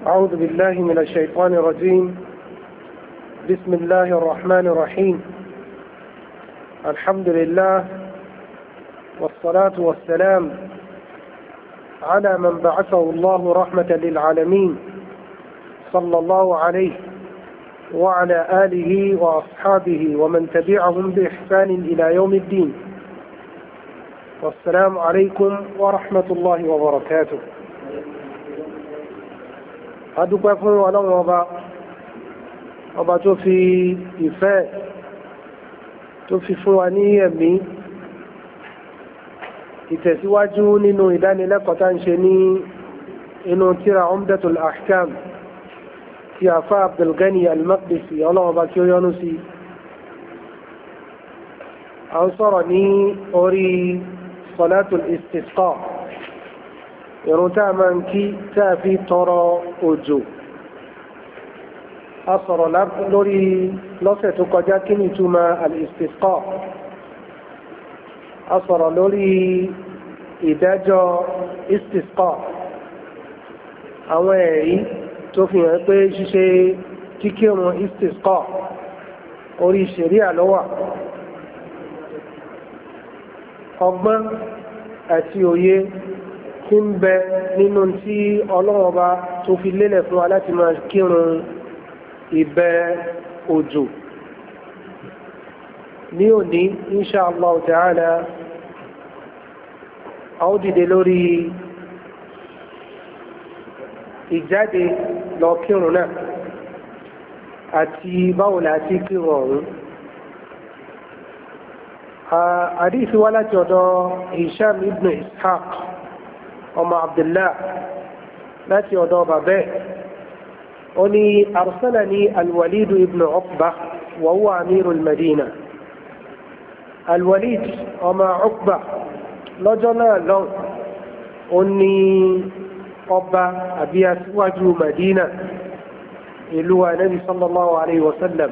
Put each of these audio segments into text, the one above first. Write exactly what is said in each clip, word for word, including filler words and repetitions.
أعوذ بالله من الشيطان الرجيم. بسم الله الرحمن الرحيم. الحمد لله والصلاة والسلام على من بعثه الله رحمة للعالمين صلى الله عليه وعلى آله وأصحابه ومن تبعهم بإحسان إلى يوم الدين. والسلام عليكم ورحمة الله وبركاته. adúpẹ́ fún ọlọ́run ọba ọba tó fi ìfẹ́ tó fi fún wa ní ẹ̀mí ìtẹ̀síwájú nínú ìdánilẹ́kọ̀ọ́ tá ń ṣe ní inú tírà Umdatul Ahkam tí àfá Abdulgani al-Maqdisi ọlọ́run ọba kí ó yọ́nú sí. a ń sọ̀rọ̀ ní orí Salatul Istisqa, ìrun tá a máa ń kí tá a fi tọrọ òjò. a sọ̀rọ̀ lórí lọ́sẹ̀ tó kọjá kí ni ìtumọ̀ al-istisqa. a sọ̀rọ̀ lórí ìdájọ́ istisqa, àwọn ẹ̀rí tó fi hàn pé ṣíṣe kíkírun istisqa orí ṣẹ̀ríà ló wà. ọgbọ́n àti òye tí ń bẹ nínú tí ọlọ́run ọba tó fi lélẹ̀ fún wa láti máa kírun ìbẹ̀ òjò. ní òní insha Allah ta'ala a ó dìde lórí ìjáde lọ kírun náà àti báwo la ti kírun ọ̀hún. àdífi wá láti ọ̀dọ̀ Hisham ibn Ishaq ọmọ Abdullah láti ọ̀dọ̀ bàbẹ́ ó ní arsalani alwalid ibn Uqba wa huwa amiru al-Madina. alwalid ọmọ Uqba lọ́jọ́ náà lọ́n ó ní ọba àbí aṣíwájú Madina, ìlú Ànábì sallallahu alayhi wa sallam.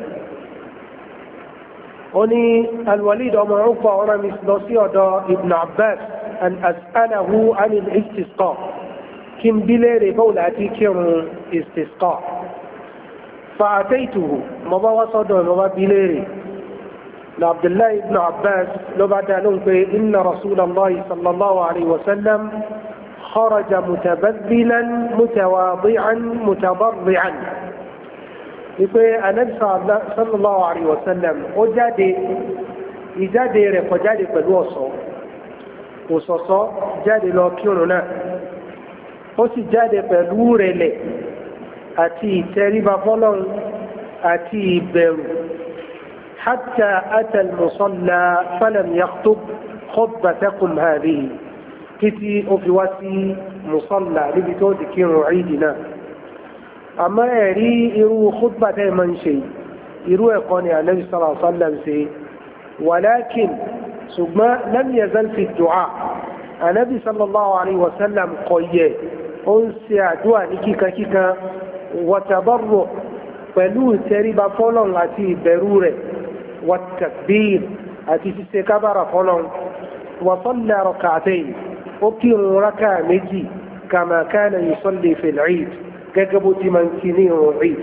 ó ní alwalid ọmọ Uqba ọ̀rọ̀ mi lọ sí ọ̀dọ̀ Ibn Abbas أن أسأله عن الاستسقاء كم بليري بولاتي كم استسقاء فأتيته مبا وصده مبا بليري لعبد الله بن عباس لو بعد إن رسول الله صلى الله عليه وسلم خرج متبذلا متواضعا متضرعا. يقول النبي صلى الله عليه وسلم وجادي ìjáde rẹ̀ kọjáde pẹ̀lú ọ̀ṣọ́ òṣọ̀ṣọ́ jáde lọ kírun náà, ó sì jáde pẹ̀lú rẹ̀lẹ̀ àti ìtẹríba fọ́lọ́run àti ìbẹ̀rù. hatta ata al-musalla falam yakhutub khutbatakum hadhihi, títí ó fi wá sí musalla níbi tó ti kírun ìdí náà. àmọ́ ẹ̀rí irú khutba tẹ́ máa ń ṣe irú ẹ̀kọ́ ni Ànábì sallallahu alaihi wasallam ṣe. walakin ṣùgbọ́n lam yazal fi du'a, Ànábì sallallahu alayhi wa sallam kò yẹ ó ń ṣe àdúrà ní kíkankíkan wa tabarru' pẹ̀lú ìtẹríba fọ́lọ́n àti ìbẹ̀rù rẹ̀, wa takbir àti ṣíṣe kábàrà fọ́lọ́n, wa salla rak'atayn ó kírun rákà méjì kama kana yusalli fil 'id gẹ́gẹ́ bó ti máa ń kí ní ìrun 'id.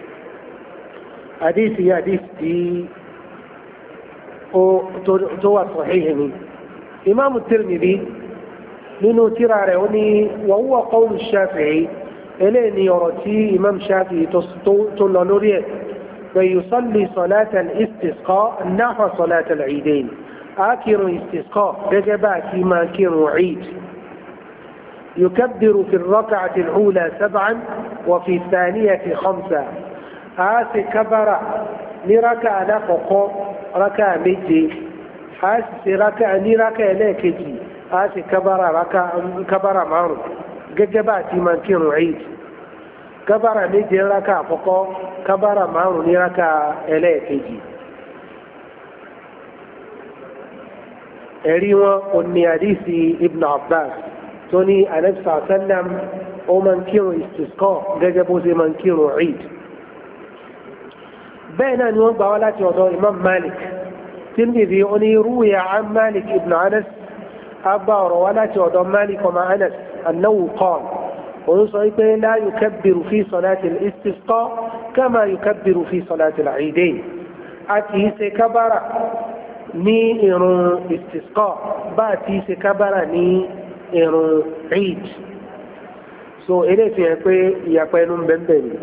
àdìsí àdìsí tó wà sọ̀híhì ni. Imam Tirmidhi nínú tírà rẹ̀ ó ní wa huwa qawlu Shafi'i, eléyìí ni ọ̀rọ̀ tí Imam Shafi'i tó lọ lórí ẹ̀ pé yusalli salata al-istisqa nahwa salata al-eidain, a kírun istisqa gẹ́gẹ́ bá kí máa kírun eid. yukabbiru fi ar-rak'ati al-ula sab'an wa fi ath-thaniyati khamsa, a sì kábàrà ní rákà alákọ̀ọ́kọ́ rákà méje, a sì ṣe rákà ní rákà ẹlẹ́ẹ̀kejì a sì kábàrà márùn gẹ́gẹ́ bá ti máa kírun eid. kábàrà méje rákà àkọ́kọ́, kábàrà márùn ní rákà ẹlẹ́ẹ̀kejì. ẹ̀rí wọn ò ní àdísì Ibn Abbas tó ní Ànábì sallallahu alaihi wasallam ó máa kírun istisqa gẹ́gẹ́ bó ṣe máa kírun eid. bẹ́ẹ̀ náà ni wọ́n gbà wá láti ọ̀dọ̀ Imam Malik Tirmidhi ó ní ruwiya an Malik ibn Anas, أبا روالات ودم مالك وما أنس أنه قال òun sọ pé la yukabbiru fi salati al-istisqa kama yukabbiru fi salati al-eidain a kì í ṣe kábàrà ní ìrun istisqa bá a ti ṣe kábàrà ní ìrun eid so eléyìí fi hàn pé ìyàpẹ́ ẹnu ń bẹ́ẹ̀ bẹ́ẹ̀ ni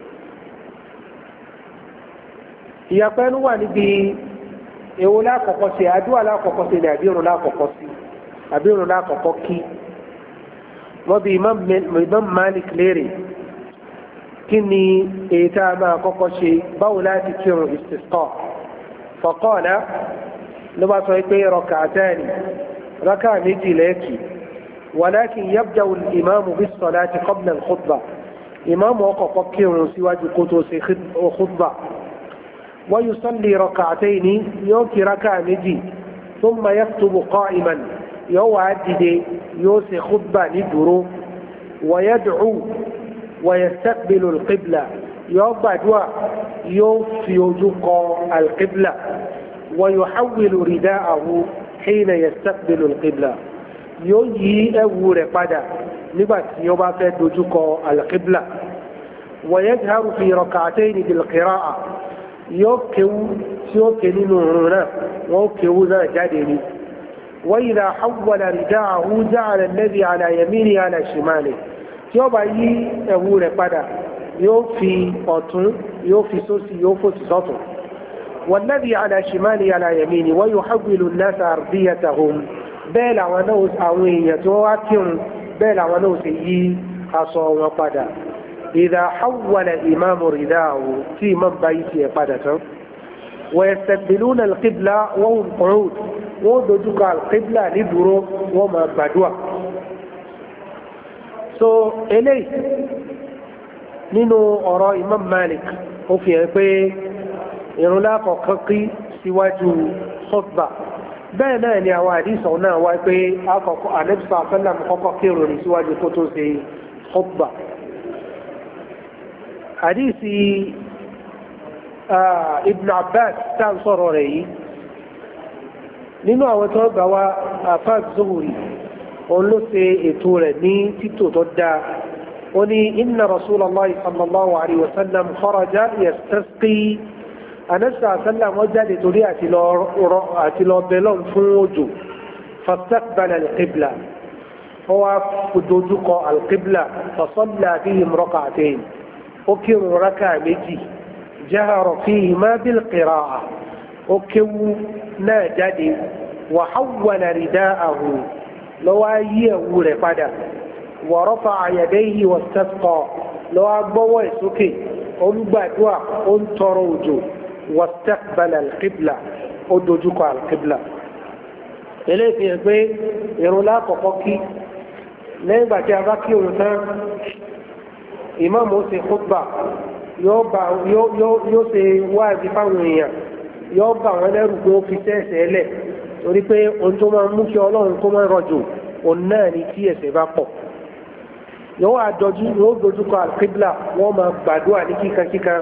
ìyàpẹ́ ẹnu wà níbi èwo lákọ̀ọ́kọ́ sí àdúrà lákọ̀ọ́kọ́ sí ni àbí ìrun lákọ̀ọ́kọ́ sí àbí ìrun lákọ̀ọ́kọ́ kí wọ́n bí imam Malik léèrè kí ni èyí tá a máa kọ́kọ́ ṣe báwo láti kírun istisqa faqala ló bá sọ pé rak'atani rákà méjì lẹ́ẹ̀kì walakin yabda'u al-imamu bis-salati qabla al-khutbah ìmáàmù ọkọ̀ọ̀kọ́ kírun síwájú kó tó ṣe khutbah wa yusalli rak'atayni yóò kí rákà méjì thumma yaktubu qa'iman yóò wá dìde yóò ṣe khutbah ní dúró wa yad'u wa yastaqbilu al-qibla yóò gbàdúrà yóò fi ojú kọ al-qibla wa yuhawwilu rida'ahu hina yastaqbilu al-qibla yóò yí ẹ̀wù rẹ̀ padà nígbà tí ó bá fẹ́ dojú kọ al-qibla wa yajharu fi rak'atayni bil-qira'a yóò kéwú tí ó ké nínú òun náà wọ́n kéwú náà jáde ní. وإذا حول رداءه جعل الذي على يمينه على شماله tí ó bá yí ẹ̀wù rẹ̀ padà yóò fi ọ̀tún yóò fi sósì yóò fòsì sọ́tún والذي على شماله على يمينه ويحول الناس أرضيتهم bẹ́ẹ̀ làwọn náà àwọn èèyàn tí wọ́n wá kírun bẹ́ẹ̀ làwọn náà sì yí aṣọ wọn padà إذا حول الإمام رداءه tí imam bá yí tiẹ̀ padà tán ويستقبلون القبلة وهم قعود wọ́n dojúkọ alqibla ní dúró wọ́n máa gbàdúrà so eléyìí nínú ọ̀rọ̀ Imam Malik ó fi hàn pé ìrun lákọ̀ọ́kọ́ kí síwájú khutbah bẹ́ẹ̀ náà ni àwọn àdìsọ̀ náà wá pé àkọ́kọ́ ànẹ́bísọ̀ àfẹ́làm kọ́kọ́ kírun ní síwájú kó tó ṣe khutbah àdìsí Ibn Abbas tá à ń sọ̀rọ̀ rẹ̀ yìí nínú àwọn tó gbà wá àfáà Zuhri òun ló ṣe ètò rẹ̀ ní títò tó dáa ó ní inna Rasulullahi sallallahu alayhi wa sallam kharaja yastasqi anasa sallam wọ́n jáde torí àti lọ bẹlọ́n fún òjò fastaqbala al-qibla ó wá dojúkọ al-qibla fasalla fihim rak'atayn ó kírun rákà méjì jahara fihima bil-qira'ah ó kéwú náà jáde wa hawwala rida'ahu lọ́wọ́ yí ẹ̀wù rẹ̀ padà wa rafa'a yadayhi wastasqa lọ́wọ́ gbọ́wọ́ ìsókè ó ń gbàdúrà ó ń tọrọ òjò wastaqbala al-qibla ó dojúkọ al-qibla eléyìí fi hàn pé ìrun lákọ̀ọ́kọ́ kí lẹ́yìn ìgbà tí a bá kí òun tán ìmáàmù ó ṣe khutbah yóò ṣe wáàzí fáwọn èèyàn yóò bá wọn lẹ́rù pé ó fi sẹ́ẹ̀sẹ̀ lẹ̀ torí pé ohun tó máa mú kí ọlọ́run kó máa rọ̀jò òun náà ni tí ẹ̀ṣẹ̀ bá pọ̀ yóò wá dojú yóò dojúkọ al-qibla wọ́n máa gbàdúrà ní kíkankíkan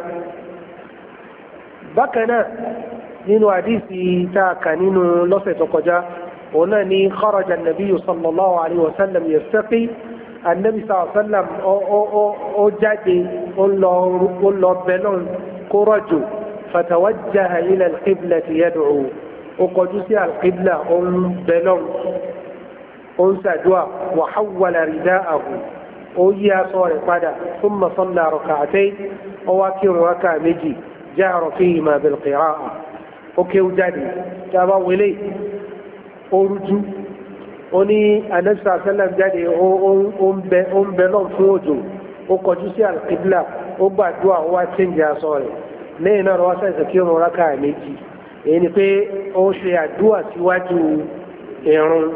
bákan náà nínú àdìsí tá a kà nínú lọ́sẹ̀ tó kọjá òun náà ni kharaja an-nabiyyu sallallahu alayhi wa sallam yastaqi an-nabi sallallahu alayhi wa sallam ó jáde ó lọ bẹ́lọ́n kó rọ̀jò فتوجه إلى القبلة يدعو وقدس القبلة أم بلون أنسى دعاء وحول رداءه أويا صور قدا ثم صلى ركعتين وواكر ركع مجي جهر فيهما بالقراءة أوكي جادي تابا ولي أرجو أني النبي صلى الله عليه وسلم جادي أم بلون فوجو وقدس القبلة وبعد دعاء واتنجا صوري lẹ́yìn náà wọ́n sẹ́sẹ̀ kí wọ́n rákà méjì èyí ni pé ó ṣe àdúrà síwájú ìrun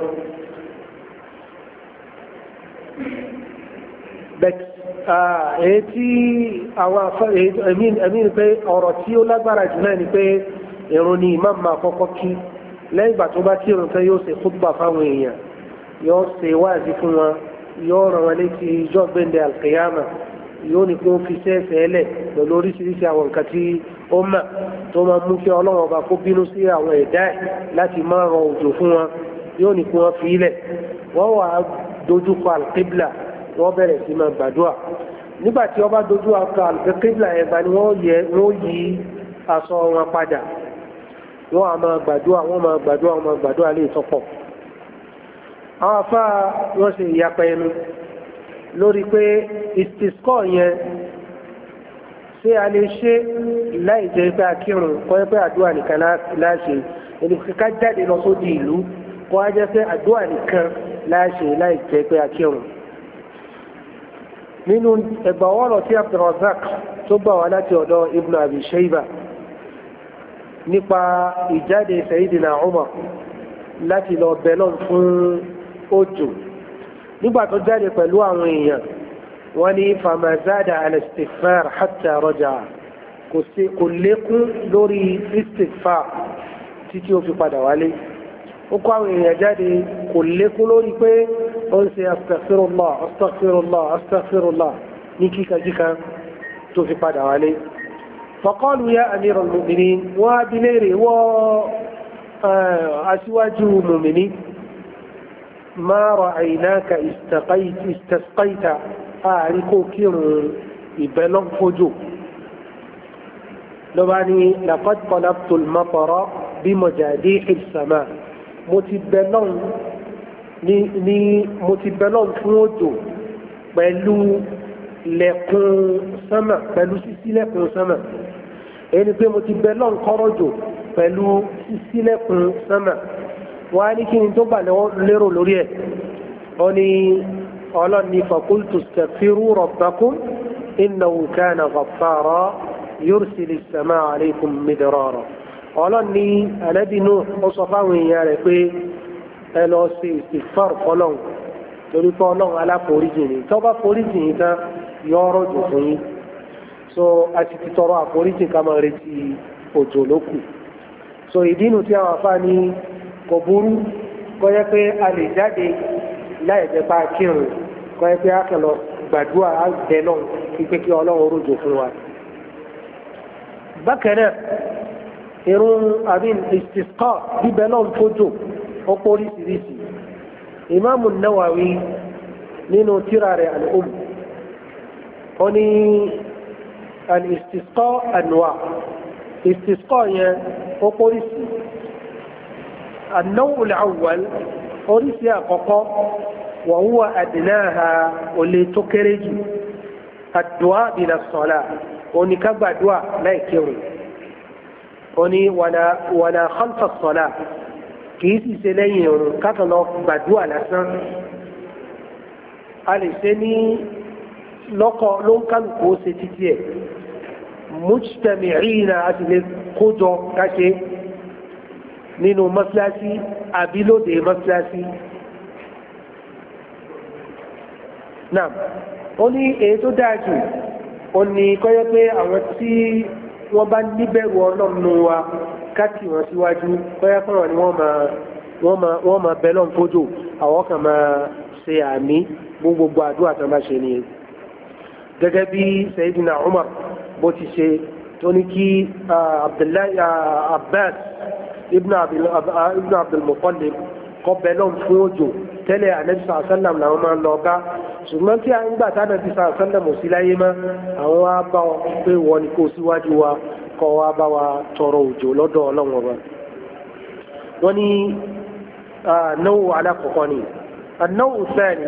èyí tí àwọn ẹ̀mí ni pé ọ̀rọ̀ tí ó lágbára jù náà ni pé ìrun ni imam máa kọ́kọ́ kí lẹ́yìn ìgbà tó bá kí ìrun tán yóò ṣe khutbah fáwọn èèyàn yóò ṣe wáàzí fún wọn yóò rán wọn létí ìjọ gbẹ̀ndẹ̀ alqiyama yóò ní kó fi sẹ́ẹ̀sẹ̀ ẹlẹ̀ pẹ̀lú oríṣiríṣi àwọn nǹkan tí ó mà tó máa mú kí ọlọ́run ọba kó bínú sí àwọn ẹ̀dá ẹ̀ láti máa rọ òjò fún wọn yóò ní kó wọ́n fi ilẹ̀ wọ́n wà dojúkọ alqibla wọ́n bẹ̀rẹ̀ sí máa gbàdúrà nígbà tí wọ́n bá dojú akọ àlùkébìlà ẹ̀gbà ni wọ́n yẹ wọ́n yí aṣọ wọn padà wọ́n á máa gbàdúrà wọ́n máa gbàdúrà wọ́n máa gbàdúrà lè tọ́pọ̀. àwọn afá wọ́n ṣe ìyapa ẹnu lórí pé istisqa yẹn ṣé a lè ṣe láì jẹ́ pé akírun kọ́ ẹ pé àdúrà nìkan láṣẹ ẹni ká jáde lọ sódì ìlú kọ́ á jẹ́ pé àdúrà nìkan láṣẹ láì jẹ́ pé akírun. nínú ẹgbàwọ́rọ̀ tí Abdurrazak tó gbà wá láti ọ̀dọ̀ Ibn Abi Shayba nípa ìjáde Sayyidina Umar láti lọ bẹ̀lọ́n fún òjò nígbà tó jáde pẹ̀lú àwọn èèyàn wọ́n ní famazada al-istighfar hatta raja kò lékún lórí istighfar títí ó fi padà wálé ó kọ́ àwọn èèyàn jáde kò lékún lórí pé ó ń ṣe astaghfirullah astaghfirullah astaghfirullah ní kíkàkíkà tó fi padà wálé. faqalu ya amiral mu'minin wọ́n á bilé rè wọ́ aṣíwájú mùmìnì ma ra'aynaka istasqayta ààrí kó kírun ìbẹ́lọ́n fójò ló bá ní laqad talabtu al-matara bí majadihi as-sama mo ti bẹ́lọ́n ní mo ti bẹ́lọ́n fún òjò pẹ̀lú lẹ́kùn sánmà pẹ̀lú sísí lẹ́kùn sánmà ẹni pé mo ti bẹ́lọ́n kọ́rọ̀jò pẹ̀lú sísí lẹ́kùn sánmà wọ́n á ní kí ni tó bà lérò lórí ẹ̀ ọ ni ọlọ́ni فقلت استغفروا ربكم إنه كان غفارا يرسل السماء عليكم مدرارا ọlọ́ni anábìnú ó sọ fáwọn èèyàn rẹ̀ pé ẹ lọ sí istighfar fọlọ́n torí pé ọlọ́run aláforíjì ni tó bá foríjì yìí tán yọ ọrọ̀ jù fún yín so a ti ti tọrọ àforíjì ká máa retí òjò lókù so ìdínú tí àwọn afá ní kò burú kọ́ yẹ pé a lè jáde láì jẹ́ pa kírun kọ́ ẹ pé akẹ́lọ gbàdúrà bẹ́ẹ̀ náà pípé kí ọlọ́run rújò fún wa. bákan náà irun àbí istisqa bíbẹ́ náà fójò ó pọ̀ oríṣiríṣi. ìmáàmù Nawawi nínú tírà rẹ̀ al-Umm ó ní al-istisqa anwa istisqa yẹn ó pọ̀ oríṣi. an-naw' al-awwal oríṣi àkọ́kọ́ وهو أدناها واللي تكرج الدعاء إلى الصلاة ونكبع دعاء لا يكيرون وني ولا ولا خلف الصلاة كيس سلين كتلو بدعاء لسان أليسني لقى لون كان كوستيتيه مجتمعين أتل كوجو كاشي نينو مسلاسي أبيلو دي مسلاسي náà ó ní èyí tó dáa jù ó ní kọ́yọ́ pé àwọn tí wọ́n bá níbẹ̀rù ọlọ́run wa káàtì wọn síwájú kọ́yọ́ fọ́nà ni wọ́n máa wọ́n máa wọ́n máa bẹ lọ́n fójò àwọn kan máa ṣe àmì gbogbo àdúrà tó bá ṣe nìyẹn gẹ́gẹ́ bí Sayyidina Umar bó ti ṣe tó ní kí Abdullahi Abbas ibn Abdul Muttalib kọ́ bẹ lọ́n fún òjò tẹ́lẹ̀ Ànábì sàásánàm làwọn máa ń lọ bá ṣùgbọ́n tí a ń gbà tánà bí sàásánàm ò sí láyé mọ́ àwọn wá bá wọn pé wọ́n ni kó síwájú wa kọ́ wá bá wa tọrọ òjò lọ́dọ̀ ọlọ́run ọba. wọ́n ní náwó alákọ̀ọ́kọ́ ni náwó sẹ́ni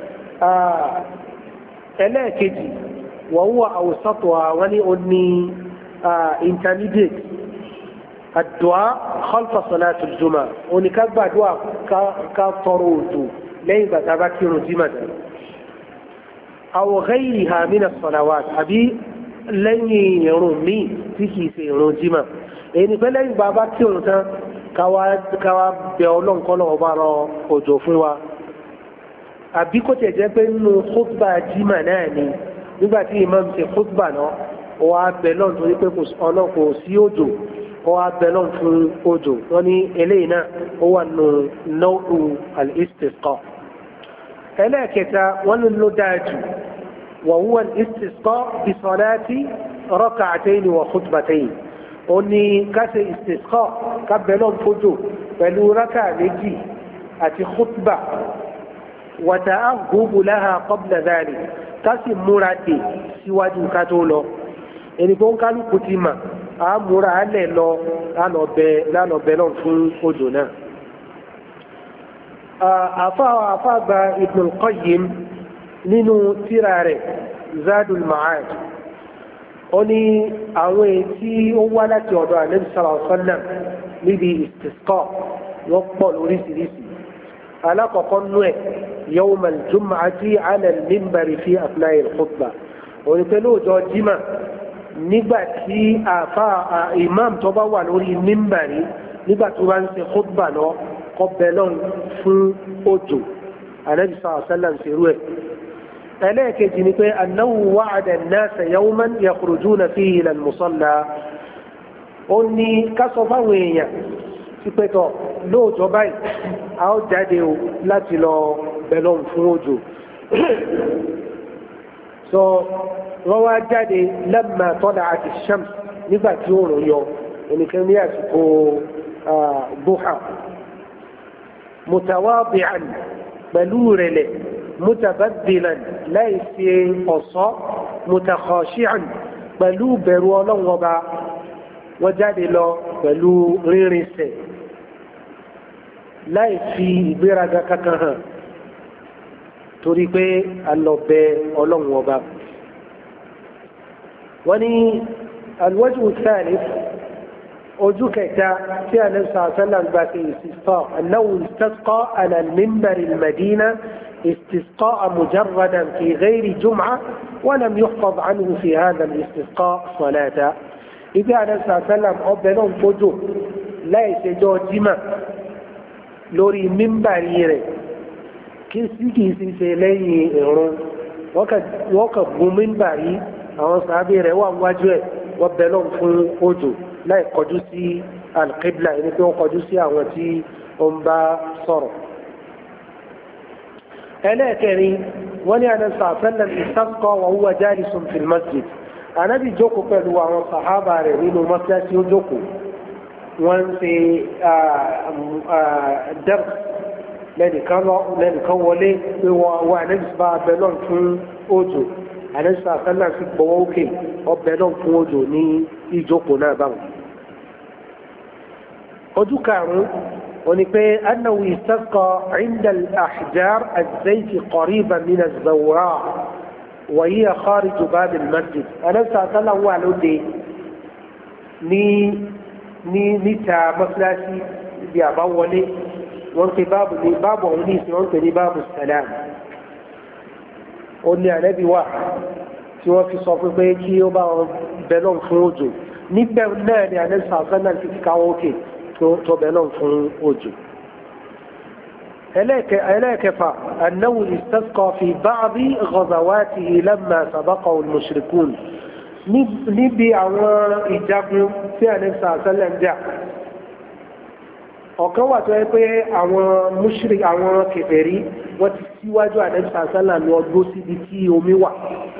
ẹlẹ́ẹ̀kejì wọ́n wà àwòsàtò àwọn ní ó ní intermediate àdùá khalfa salatu al-jumu'ah oníkàgbà àdùá ká tọrọ òjò lẹ́yìn bàtà bá kírun jímà dá aw ghayriha min as-salawat àbí lẹ́yìn ìrun míì tí kìí ṣe ìrun jímà èyí ni pé lẹ́yìn bàbá kírun tán káwá bẹ ọlọ́nkọ́lọ́ ọba rọ òjò fún wa àbí kó tẹ̀ jẹ́ pé nínú khutba jímà náà ni nígbà tí imam ṣe khutba náà wọ́n á bẹ lọ́n torí pé ọlọ́kọ̀ sí òjò wọ́n á bẹ lọ́n fún òjò wọ́n ní eléyìí náà ó wà nù naw'u al-istisqa. ẹlẹ́ẹ̀kẹta wọ́n ní ló dáa jù wa huwa al-istisqa bi salati rak'atayn wa khutbatayn ó ní ká ṣe istisqa ká bẹ lọ́n fójò pẹ̀lú rákà méjì àti khutba وتأهب لها قبل ذلك kasi múra dè síwájú ká tó lọ ẹni tó ń kálukú ti mà á múra alẹ́ lọ lánàá bẹ náà fún odò náà. àfa àfàgbà Ibn al-Qayyim nínú tírà rẹ̀ Zadul Ma'ad ó ní àwọn ètí ó wá láti ọ̀dọ̀ Ànábì sallallahu alaihi wasallam níbi istisqa wọ́n pọ̀ lóríṣiríṣi. alákọ̀ọ́kọ́ nú ẹ̀ yawm al-jum'ati 'ala al-minbari fi athna'i al-khutbah òní pé lóòjọ́ jimá nígbà tí àfa imam tó bá wà lórí mímbàrí nígbà tó bá ń ṣe khutbah lọ kọ́ bẹ́lọ́n fún òjò Ànábì sallallahu alaihi wasallam ṣerú ẹ̀. ẹlẹ́ẹ̀kejì ni pé annahu wa'ada an-nasa yawman yakhrujuna fihi ila al-musalla ó ní ká sọ fáwọn èèyàn sí pé tọ̀ lóòjọ́ báyìí a ó jáde o láti lọ bẹ̀lọ́n fún òjò so wọ́n wá jáde lamma tala'at ash-shams nígbà tí oòrùn yọ ẹnìkan ní àsìkò duha mutawadi'an pẹ̀lú rẹ̀lẹ̀ mutabaddilan láì ṣe ọ̀ṣọ́ mutakhashi'an pẹ̀lú bẹ̀rù Ọlọ́run Ọba wọ́n jáde lọ pẹ̀lú rírìnsẹ̀ láì fi ìgbéraga kankan hàn torí pé alọ̀bẹ Ọlọ́run Ọba. wọ́n ní alwajhu thalith ojú kẹta tí Ànábì sallallahu alaihi wasallam gba sí istisqa annahu istasqa ala al-minbar al-Madina استسقاء مجردا في غير جمعة ولم يحفظ عنه في هذا الاستسقاء صلاة. إذا عليه الصلاة والسلام أبنون فجو لا يسجو جمع لوري منبر يري كيسي كيسي سيلي إغرون وكب منبر àwọn sàábì rẹ̀ wà wájú ẹ̀ wọ́n bẹ lọ́n fún òjò láì kọjú sí alqibla ẹni pé wọ́n kọjú sí àwọn tí ó ń bá sọ̀rọ̀. ẹlẹ́ẹ̀kẹrin wọ́n ní àná sàfẹ́lẹ̀ istasqa wa huwa jalisun fil masjid ànábì jókòó pẹ̀lú àwọn sàhábà rẹ̀ nínú mọ́sálásí ó jókòó wọ́n ń ṣe dars lẹ́nìkan wọlé pé wọ́n ànábì bá bẹ lọ́n fún òjò ànábì sàfẹ́lẹ̀ fi gbọ́wọ́ òkè ọbẹ̀ lọ́n fún òjò ní ìjókòó náà báwọn. ojú karùn-ún ونقول أنه يستسقى عند الأحجار الزيت قريبا من الزوراء وهي خارج باب المسجد أنا سأتلا هو على ودي ني ني نتا مسلاسي بيابا ولي وانت باب ني باب ونيس وانت ني باب السلام قلني على نبي واحد سوى في صف بيتي وبا بلون فروجو نبقى ناني أنا سأتلا في كاوكي tó bẹ̀ náà fún òjò. ẹlẹ́ẹ̀kẹfà annahu istasqa fi ba'di ghazawatihi lamma sabaqahu al-mushrikun níbi àwọn ìjagun tí ànẹ́sà sẹ́lẹ̀ ń jà ọ̀kan wà tó yẹ pé àwọn mushrik àwọn kèfèrí wọ́n ti síwájú ànẹ́sà sẹ́lẹ̀ lọ gbó síbi tí omi wà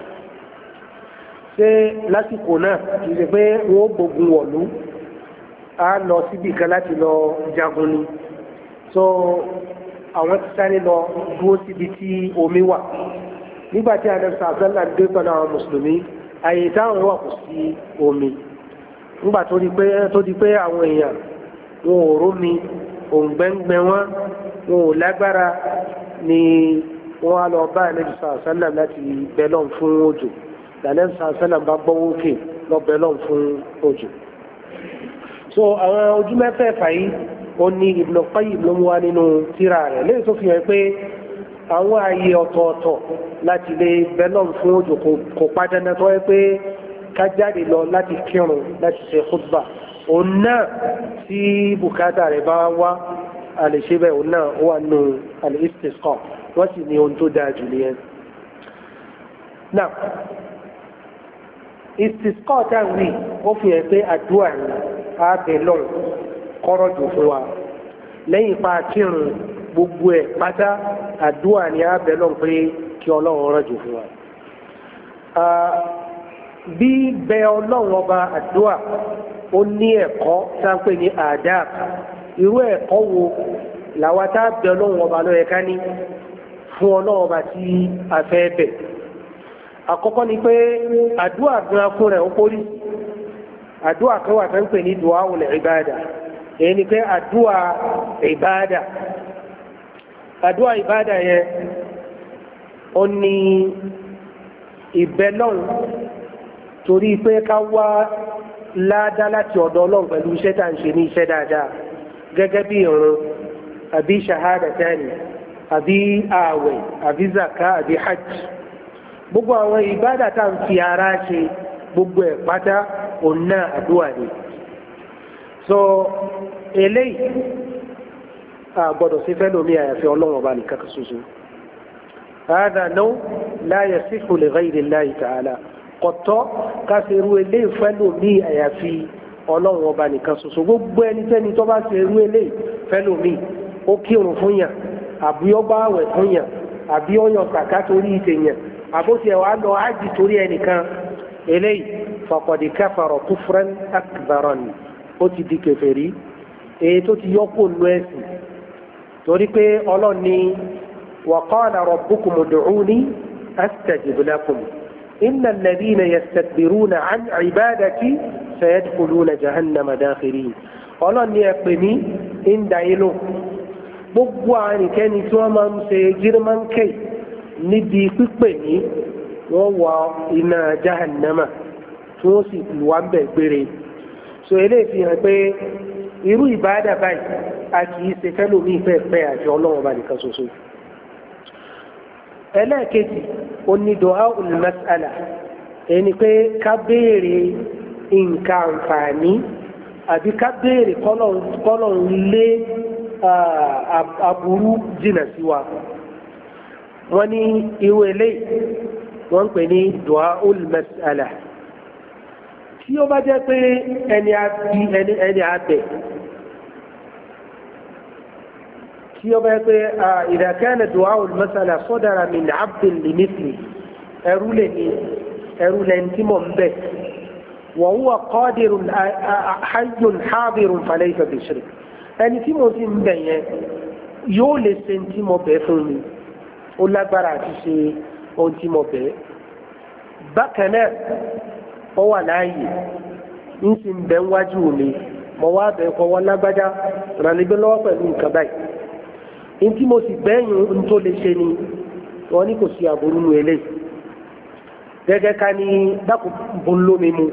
ṣé lásìkò náà kì í ṣe pé wọ́n gbógun wọ̀lú a lọ síbi kan láti lọ jagun ni so àwọn ti sáré lọ dúró síbi tí omi wà nígbà tí àdàbísà àgbẹ̀lá dé pẹ̀lú àwọn mùsùlùmí àyè táwọn wà kò sí omi nígbà tó di pé tó di pé àwọn èèyàn wọn ò rómi òǹgbẹ́ngbẹ́ wọn wọn ò lágbára ni wọn á lọ bá àdàbísà àgbẹ̀lá láti bẹ́lọ̀n fún òjò àdàbísà àgbẹ̀lá bá gbọ́wọ́ òkè lọ bẹ́lọ̀n fún òjò. so àwọn ojú mẹ́fẹ̀ẹ̀fà yìí ó ní Ibn Qayyim ló mú wá nínú tírà rẹ̀ lẹ́yìn tó fi hàn pé àwọn ààyè ọ̀tọ̀ọ̀tọ̀ láti lè bẹ́lọ̀n fún òjò kò padànà tó yẹ pé ká jáde lọ láti kírun láti ṣe khutba òun náà tí bùkátà rẹ̀ bá wá àlèṣe bẹ́ẹ̀ òun náà ó wà nù al-istisqa wọ́n sì ní ohun tó dáa jù nìyẹn. náà istisqa táwọn rí ó fi hàn pé àdúrà ni ààbẹ̀ lọ́n kọ́rọ̀ jù fún wa lẹ́yìn pa kírun gbogbo ẹ̀ pátá àdúrà ni ààbẹ̀ lọ́n pé kí ọlọ́run rọ̀ jù fún wa. bí bẹ ọlọ́run ọba àdúrà ó ní ẹ̀kọ́ sáńpé ní àdáàb irú ẹ̀kọ́ wo làwa tá bẹ ọlọ́run ọba ló yẹ ká ní fún ọlọ́run bá tí a fẹ́ bẹ̀. àkọ́kọ́ ni pé àdúrà gan fún rẹ̀ ó kórì àdúrà kan wà tó ń pè ní du'aul ìbádà èyí ni pé àdúrà ìbádà àdúrà ìbádà yẹn ó ní ìbẹ́lọ́run torí pé ká wá ládá láti ọ̀dọ̀ ọlọ́run pẹ̀lú iṣẹ́ tá à ń ṣe ní iṣẹ́ dáadáa gẹ́gẹ́ bí ìrun àbí ṣahadatani àbí ààwẹ̀ àbí zaka àbí hajj gbogbo àwọn ìbádà tá à ń fi ara ṣe gbogbo ẹ̀ pátá òun náà àdúrà ni so eléyìí a gbọ́dọ̀ sí fẹ́ lómi àyàfi ọlọ́run ọba nìkan kan ṣoṣo هذا نوع لا يصح لغير الله تعالى kọ̀tọ́ ká ṣe irú eléyìí fẹ́ lómi àyàfi ọlọ́run ọba nìkan ṣoṣo gbogbo ẹnikẹ́ni tó bá ṣe irú eléyìí fẹ́ lómi ó kírun fún yàn àbí ó bá àwẹ̀ fún yàn àbí ó yan kàkà torí ìtẹ̀yàn àbótí ẹ̀ wá lọ ájì torí ẹnìkan eléyìí faqad kafara kufran akbaran ó ti di kèfèrí èyí tó ti yọ́pọ̀ nù ẹ̀sìn torí pé ọlọ́run ní wa qala rabbukum ud'uni astajib lakum inna alladhina yastakbiruna an ibadati sayadkhuluna jahannama dakhirin ọlọ́run ní ẹ pè mí ń da yín lò gbogbo àrìnkẹ́ni tí wọ́n máa ń ṣe gírímọ́ǹkì níbi pípè ní wọ́n wọ iná jahannama tí wọ́n sì lù wá ń bẹ̀ gbére so eléyìí fi hàn pé irú ìbáàdà báyìí a kì í ṣe fẹ́lòmí ìfẹ́ fẹ́ àti ọlọ́run ọba nìkan ṣoṣo. ẹlẹ́ẹ̀kejì oní du'aul mas'ala ẹni pé ká béèrè nǹkan àǹfààní àbí ká béèrè kọ́lọ́run lé aburú jìnà sí wa wọ́n ní irú eléyìí wọ́n ń pè ní du'aul mas'ala tí ó bá jẹ́ pé ẹni abẹ tí ó bá jẹ́ pé idha kana du'aul mas'ala sadara min 'abdin li mithli ẹrú lè ní ẹrú lẹ́ni tí mò ń bẹ̀ wa huwa qadirun hayyun hadirun falaysa bi shirk ẹni tí mo ti ń bẹ̀ yẹn yóò lè ṣe tí mo bẹ̀ fún mi ó lágbára àti ṣe ohun tí mo bẹ̀ bákan náà ó wà láàyè ń sì ń bẹ̀ wájú mi mo wá bẹ̀ kọ́ wọ́n lágbájá rànlẹ́gbẹ́ lọ́wọ́ pẹ̀lú nǹkan báyìí ní tí mo sì bẹ́yìn ń tó lè ṣe ni wọ́n ní kò sí àbúrú nu eléyìí gẹ́gẹ́ ká ní dákùn lómi mu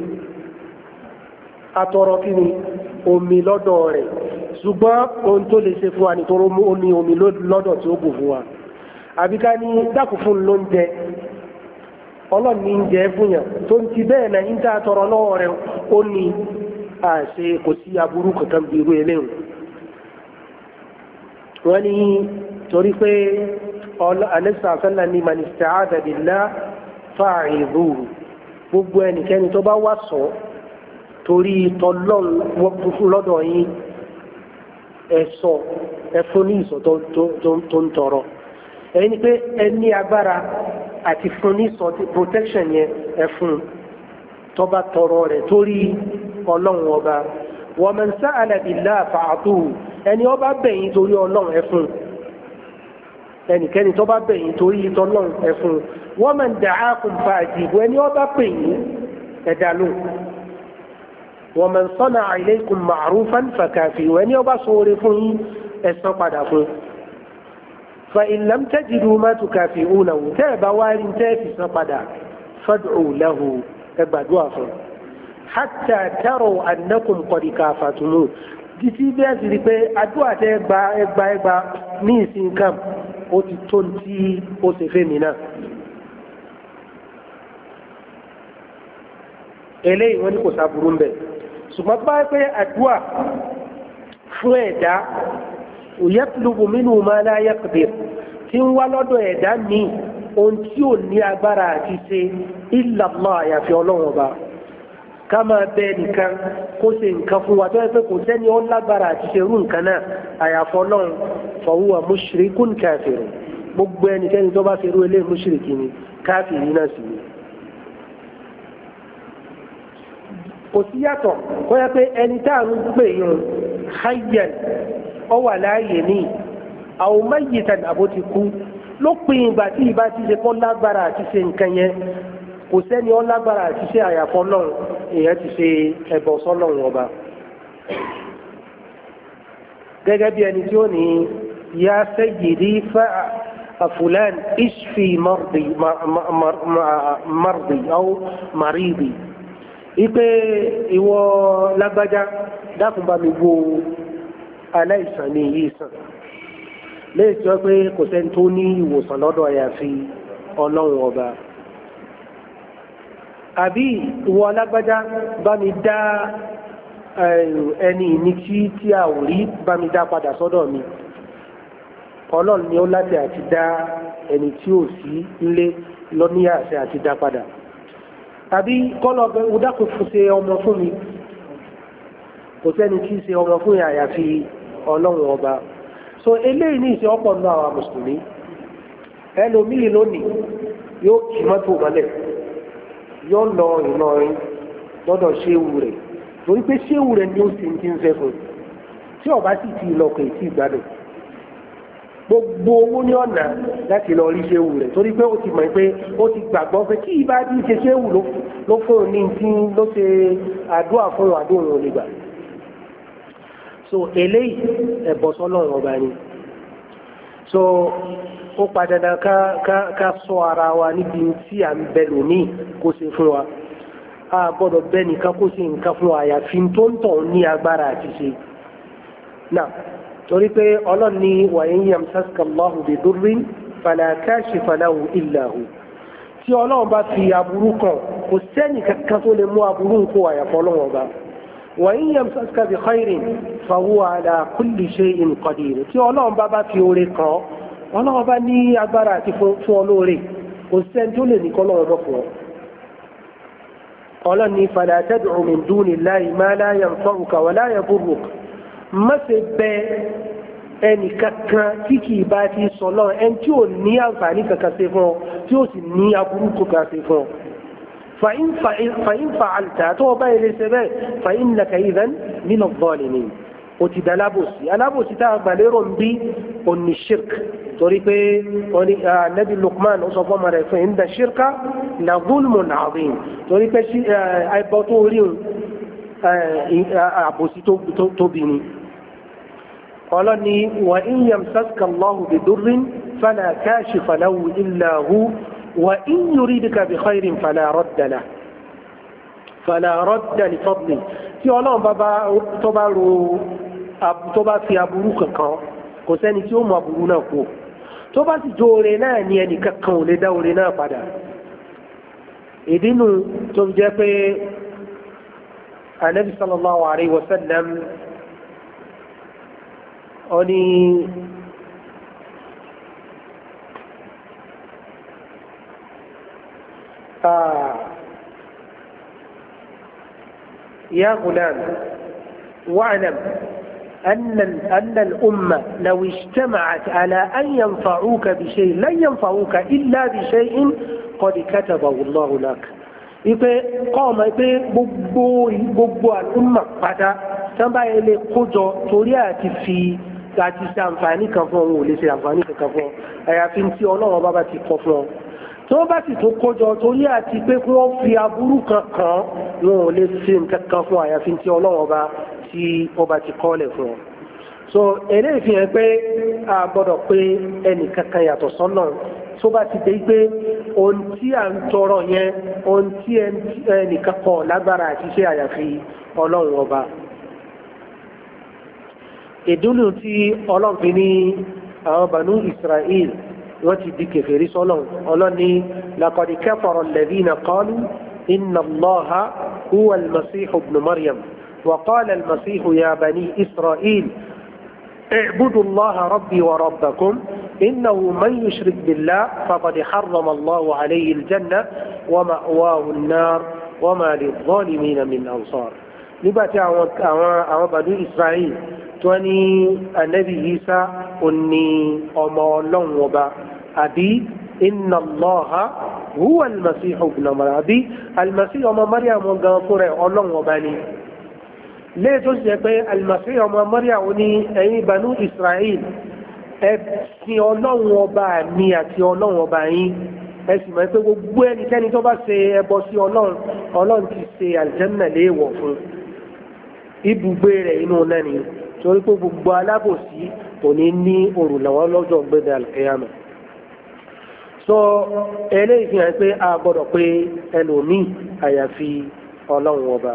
atọrọ kí ni omi lọ́dọ̀ rẹ̀ ṣùgbọ́n ohun tó lè ṣe fún wa nítorí ó ní omi lọ́dọ̀ tí ó bù fún wa àbí ká ní dákùn fún lóúnjẹ ọlọ́ọ̀ni ń jẹ fún yàn tó ń ti bẹ́ẹ̀ náà ń tà tọrọ lọ́wọ́ rẹ̀ ó ní àṣe kò sí aburú kankan bí irú eléyìí wọ́n ní torí pé alẹ́sà àfẹ́lá ní man ista'adha billah fa'idhuhu gbogbo ẹnikẹ́ni tó bá wà sọ torí tọ́lọ́n lọ́dọ̀ yín ẹ̀sọ́ ẹ̀fún ní ìsọ̀ tó ń tọrọ ẹni pé ẹni agbára àti fún ní ìsọ̀ protection yẹn ẹ̀fún tó bá tọrọ rẹ̀ torí ọlọ́run ọba wa man sa'ala billah fa'atuhu ẹni ó bá bẹ̀yìn torí ọlọ́run ẹ̀fún ẹnikẹ́ni tó bá bẹ̀yìn torí tọ́lọ́run ẹ̀fún wa man da'akum fa'ajibu ẹni ó bá pè yín ẹ̀dá ló wa man sana'a ilaykum ma'rufan fakafi'uhu ẹni ó bá sọ̀rọ̀ fún yín ẹ̀san padà fún fa in lam tajidu ma tukafi'unahu tẹ́ ẹ̀ bá wá rí tẹ́ ẹ̀ fi san padà fad'u lahu ẹgbàdúrà fún hatta taraw annakum qad kafatumuhu títí bẹ́ẹ̀ sì rí pé àdúrà tẹ́ gba ẹgba ẹgba ní ìsìn kam ó ti tó tí ó ṣe fẹ́ mi náà. eléyìí wọ́n ní kò sáburú ń bẹ̀ ṣùgbọ́n tó bá yẹ pé àdúrà fún ẹ̀dá yatlubu minhu ma la yaqdir tí ń wá lọ́dọ̀ ẹ̀dá ní ohun tí ò ní agbára àti ṣe illa Allah àyàfi ọlọ́run ọba ká máa bẹ nìkan kó ṣe nǹkan fún wa tó yẹ pé kò sẹ́ni ó lágbára àti ṣe irú nǹkan náà àyàfọ́ náà fa huwa mushrikun kafirun gbogbo ẹnikẹ́ni tó bá ṣe irú eléyìí mushriki ni káfìrí náà sì ni. kò sí yàtọ̀ kó yẹ pé ẹni tá à ń pè yàn hayyan ọ wà láàyè ní aw mayyitan àbó ti kú lópin ìgbà tí ìbá ti ṣe kọ́ lágbára àti ṣe nǹkan yẹn kò sẹ́ni ó lágbára àti ṣe àyàfọ́ náà èèyàn ti ṣe ẹbọ sọ́lọ́run ọba gẹ́gẹ́ bí ẹni tí ó ní ya sayyidi fa fulan ishfi mardi mardi aw maridi ipe ìwọ lágbájá dákun bá mi wo aláìsàn ní yìí sàn léè tí wọ́n pé kò sẹ́ni tó ní ìwòsàn lọ́dọ̀ àyàfi ọlọ́run ọba àbí ìwọ lágbájá bá mi dá ẹni ní tí tí a ò rí bá mi dá padà sọ́dọ̀ mi ọlọ́run ni ó láti àti dá ẹni tí ò sí nílé lọ́ní àṣẹ àti dá padà tàbí kọ́lọ̀ ọdákùn fún ṣe ọmọ fún mi kò sẹ́ni tí ṣe ọmọ fún àyàfi ọlọ́run ọba so eléyìí ní ìṣe ọ̀pọ̀ náà àwọn mùsùlùmí ẹlòmíì lónìí yóò kì mọ́tò mọ́lẹ̀ yóò lọ Ìlọrin lọ́dọ̀ ṣéwù rẹ̀ torí pé ṣéwù rẹ̀ ni ó sì ń ti ń fẹ́ fún tí ọba sì ti lọ kò tí ì gbádùn gbogbo owó ní ọ̀nà láti lọ rí ṣéwù rẹ̀ torí pé ó ti mọ̀ pé ó ti gbàgbọ́ pé kí ìbá ti ṣe ṣéwù ló fún un ní tí ló ṣe àdúrà fún àdúrà òun nígbà so eléyìí ẹ̀bọ sọ́lọ́run ọba ni so ó padà dá ká ká ká sọ ara wa níbi tí à ń bẹ lónìí kó ṣe fún wa a gbọ́dọ̀ bẹ nìkan kó ṣe nǹkan fún wa àyàfi tó ń tọ̀ ní agbára àti ṣe náà torí pé ọlọ́run ní wa in yamsaska Allahu bidurrin fala kashifa lahu illa hu tí ọlọ́run bá fi aburú kan kò sẹ́ni kankan tó lè mú aburú kó àyàfọ́ ọlọ́run ọba wa in yamsaska bi khairin fahuwa ala kulli shay'in qadir tí ọlọ́run bá bá fi oore kan ọlọ́run bá ní agbára àti fún olóore kò sẹ́ni tó lè ní kọ́ lọ́wọ́ bọ́ fún ọ ọlọ́run ní fala tad'u min dunillahi ma la yanfa'uka wa la yadurruka má ṣe bẹ ẹnì kankan tí kì í bá ti sọ lọ ẹni tí ò ní àǹfààní kankan ṣe fún ọ tí ó sì ní aburú kankan ṣe fún ọ fàyín fa'alta tó o bá ilé ṣe bẹ́ẹ̀ fàyín laka idhan min adh-dhalimin o ti da alábòsí alábòsí tá a gbà lérò ń bí òní shirk torí pé nabi Luqman ó sọ fún ọmọ rẹ̀ fún inda shirka la zulmun azim torí pé àìbọ̀ tó rí àbòsí tóbi ni ọlọ́ni wa in yamsaska Allahu bidurrin fala kashifa lahu illa hu wa in yuridka bi khairin fala radda lahu fala radda li fadli tí ọlọ́run bá tó bá ro tó bá fi aburú kankan kò sẹ́ni tí ó mọ aburú náà kú tó bá sì jóore náà ní ẹnì kankan ò lè dá oore náà padà ìdínú tó jẹ́ pé anabi sallallahu alayhi wa sallam oni آه يا غلام واعلم أن أن الأمة لو اجتمعت على أن ينفعوك بشيء لن ينفعوك إلا بشيء قد كتبه الله لك ipe kọ́ọ̀mọ̀ ipe gbogbo gbogbo àlùmọ̀ pátá sábà ilé kójọ torí àti fi àti ṣe àǹfààní kan fún òun ò lè ṣe àǹfààní kankan fún ọ àyàfi tí ọlọ́run bá bá ti kọ fún ọ tí wọ́n bá sì tó kójọ torí àti pé kí wọ́n fi aburú kan kàn wọn ò lè ṣe nǹkan kan fún àyàfi tí ọlọ́run bá tí ọba ti kọ́lẹ̀ fún ọ. so eléyìí fi hàn pé a gbọ́dọ̀ pé ẹnì kankan yàtọ̀ sọ́nà tó bá ti dé pé ohun tí à ń tọrọ yẹn ohun tí ẹnìkan kọ lágbára àti ṣe àyàfi ọlọ́run ọba. ìdúnnù tí ọlọ́run fi ní àwọn Banu Israel wọ́n ti di kèfèrí sọ́lọ́run ọlọ́run ní laqad kafara alladhina qalu inna Allaha huwa al-Masihu ibn Maryam wa qala al-Masihu ya bani Israel اعبدوا الله ربي وربكم إنه من يشرك بالله فقد حرم الله عليه الجنة ومأواه النار وما للظالمين من أنصار نبات àwọn Banu Israel tó ní Ànábì Ìsá òní ọmọ Ọlọ́run ọba àbí inna Allaha huwa al-Masihu ibn Maryam àbí al-Masihu ọmọ Maryam gan fúnra Ọlọ́run ọba ni léè tó ṣe pé Al-Masih ọmọ Maryam ní ẹ̀yin Banu Israel ẹ̀sìn ọlọ́run ọba mi àti ọlọ́run ọba yín ẹ sì mọ̀ pé gbogbo ẹnikẹ́ni tó bá ṣe ẹbọ sí ọlọ́run ọlọ́run ti ṣe àlùjánnà léèwọ̀ fún ibùgbé rẹ̀ inú náà ni torí pé gbogbo alábòsí kò ní ní òrùlọ́wọ́ lọ́jọ́ gbẹ̀dẹ̀ àlùkìyámà. sọ eléyìí fi hàn pé a gbọ́dọ̀ pé ẹlòmíì àyàfi ọlọ́run ọba.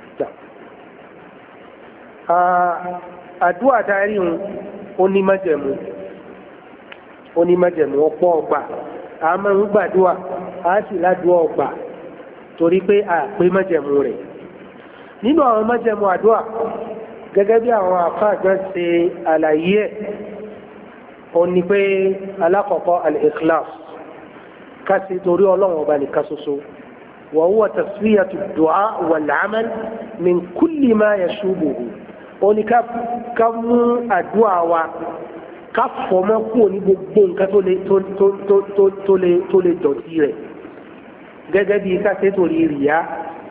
àdúrà dárí ń onímájẹ̀mú onímájẹ̀mú ọ̀pọ̀ ọgbà a máa ń gbàdúrà a sì ládùúgbò ọgbà torí pé a pé májẹ̀mú rẹ̀ nínú àwọn májẹ̀mú àdúrà gẹ́gẹ́ bí àwọn àfáàgbà ṣe àlàyé ẹ̀ ó ní pé alákọ̀ọ́kọ́ al-ikhlas ká sí torí ọlọ́run ọba nìkan ṣoṣo wa huwa tasfiyatu ad-du'a wal-amal min kulli ma yashubuhu ó ní ká mú àdúrà wa ká fọmọ́ kúrò ní gbogbo nǹkan tó lè tó lè tó lè dọ̀tí rẹ̀ gẹ́gẹ́ bí ká ṣe torí rìyá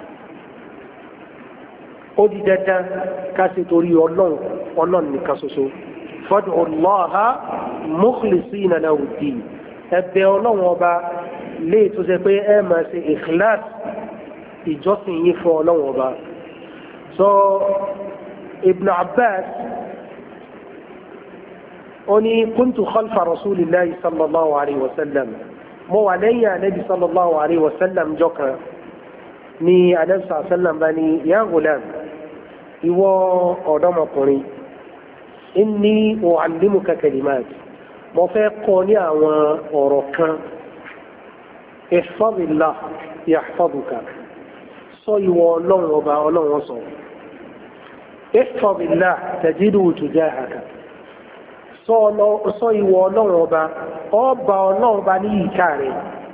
ó di dandan ká ṣe torí ọlọ́run ọlọ́run nìkan ṣoṣo fad'u Allaha mukhlisina lahu ddin ẹ̀bẹ̀ ọlọ́run ọba lè tó ṣe pé ẹ máa ṣe ikhlas ìjọsìn yín fún ọlọ́run ọba. sọ Ibn Abbas oni kuntu khalfa rasulillahi sallallahu alayhi wa sallam mo wà lẹ́yìn anabi sallallahu alayhi wa sallam jọkan ni anabi sallallahu alayhi wa sallam bá ní ya gulam ìwọ ọ̀dọ́mọkùnrin inni u'allimuka kalimat mo fẹ́ kọ́ ní àwọn ọ̀rọ̀ kan ihfazillah yahfazuka sọ ìwọ ọlọ́run ọba ọlọ́run sọ ihfazillah tajidu tujahaka sọ ìwọ ọlọ́run ọba ọba ọlọ́run ọba ní ìyíká rẹ̀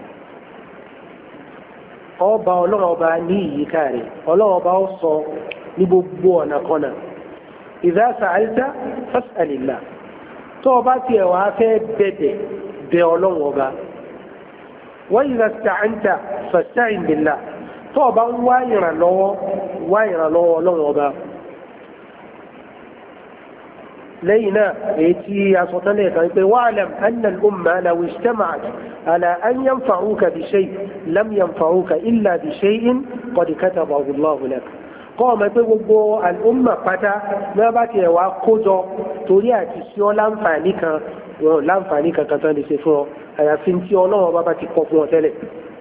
ọba ọlọ́run ọba ní ìyíká rẹ̀ ọlọ́run ọba ó sọ ní gbogbo ọ̀nà kọ́nà idha sa'alta fas'alillah tó ọba tiẹ̀ wá fẹ́ bẹ̀bẹ̀ bẹ ọlọ́run ọba wa idha ista'anta fasta'in billah tó ọba ń wá ìrànlọ́wọ́ wá ìrànlọ́wọ́ ọlọ́run ọba. لينا ايتي اسوتني كان واعلم ان الامه لو اجتمعت على ان ينفعوك بشيء لم ينفعوك الا بشيء قد كتبه الله لك قام gbogbo الامه pátá na bá tiẹ̀ wá kójọ torí àti sí ọ láǹfààní kan wọn láǹfààní kankan tán lè ṣe fún ọ àyàfi tí Ọlọ́run bá bá ti kọ fún ọ tẹ́lẹ̀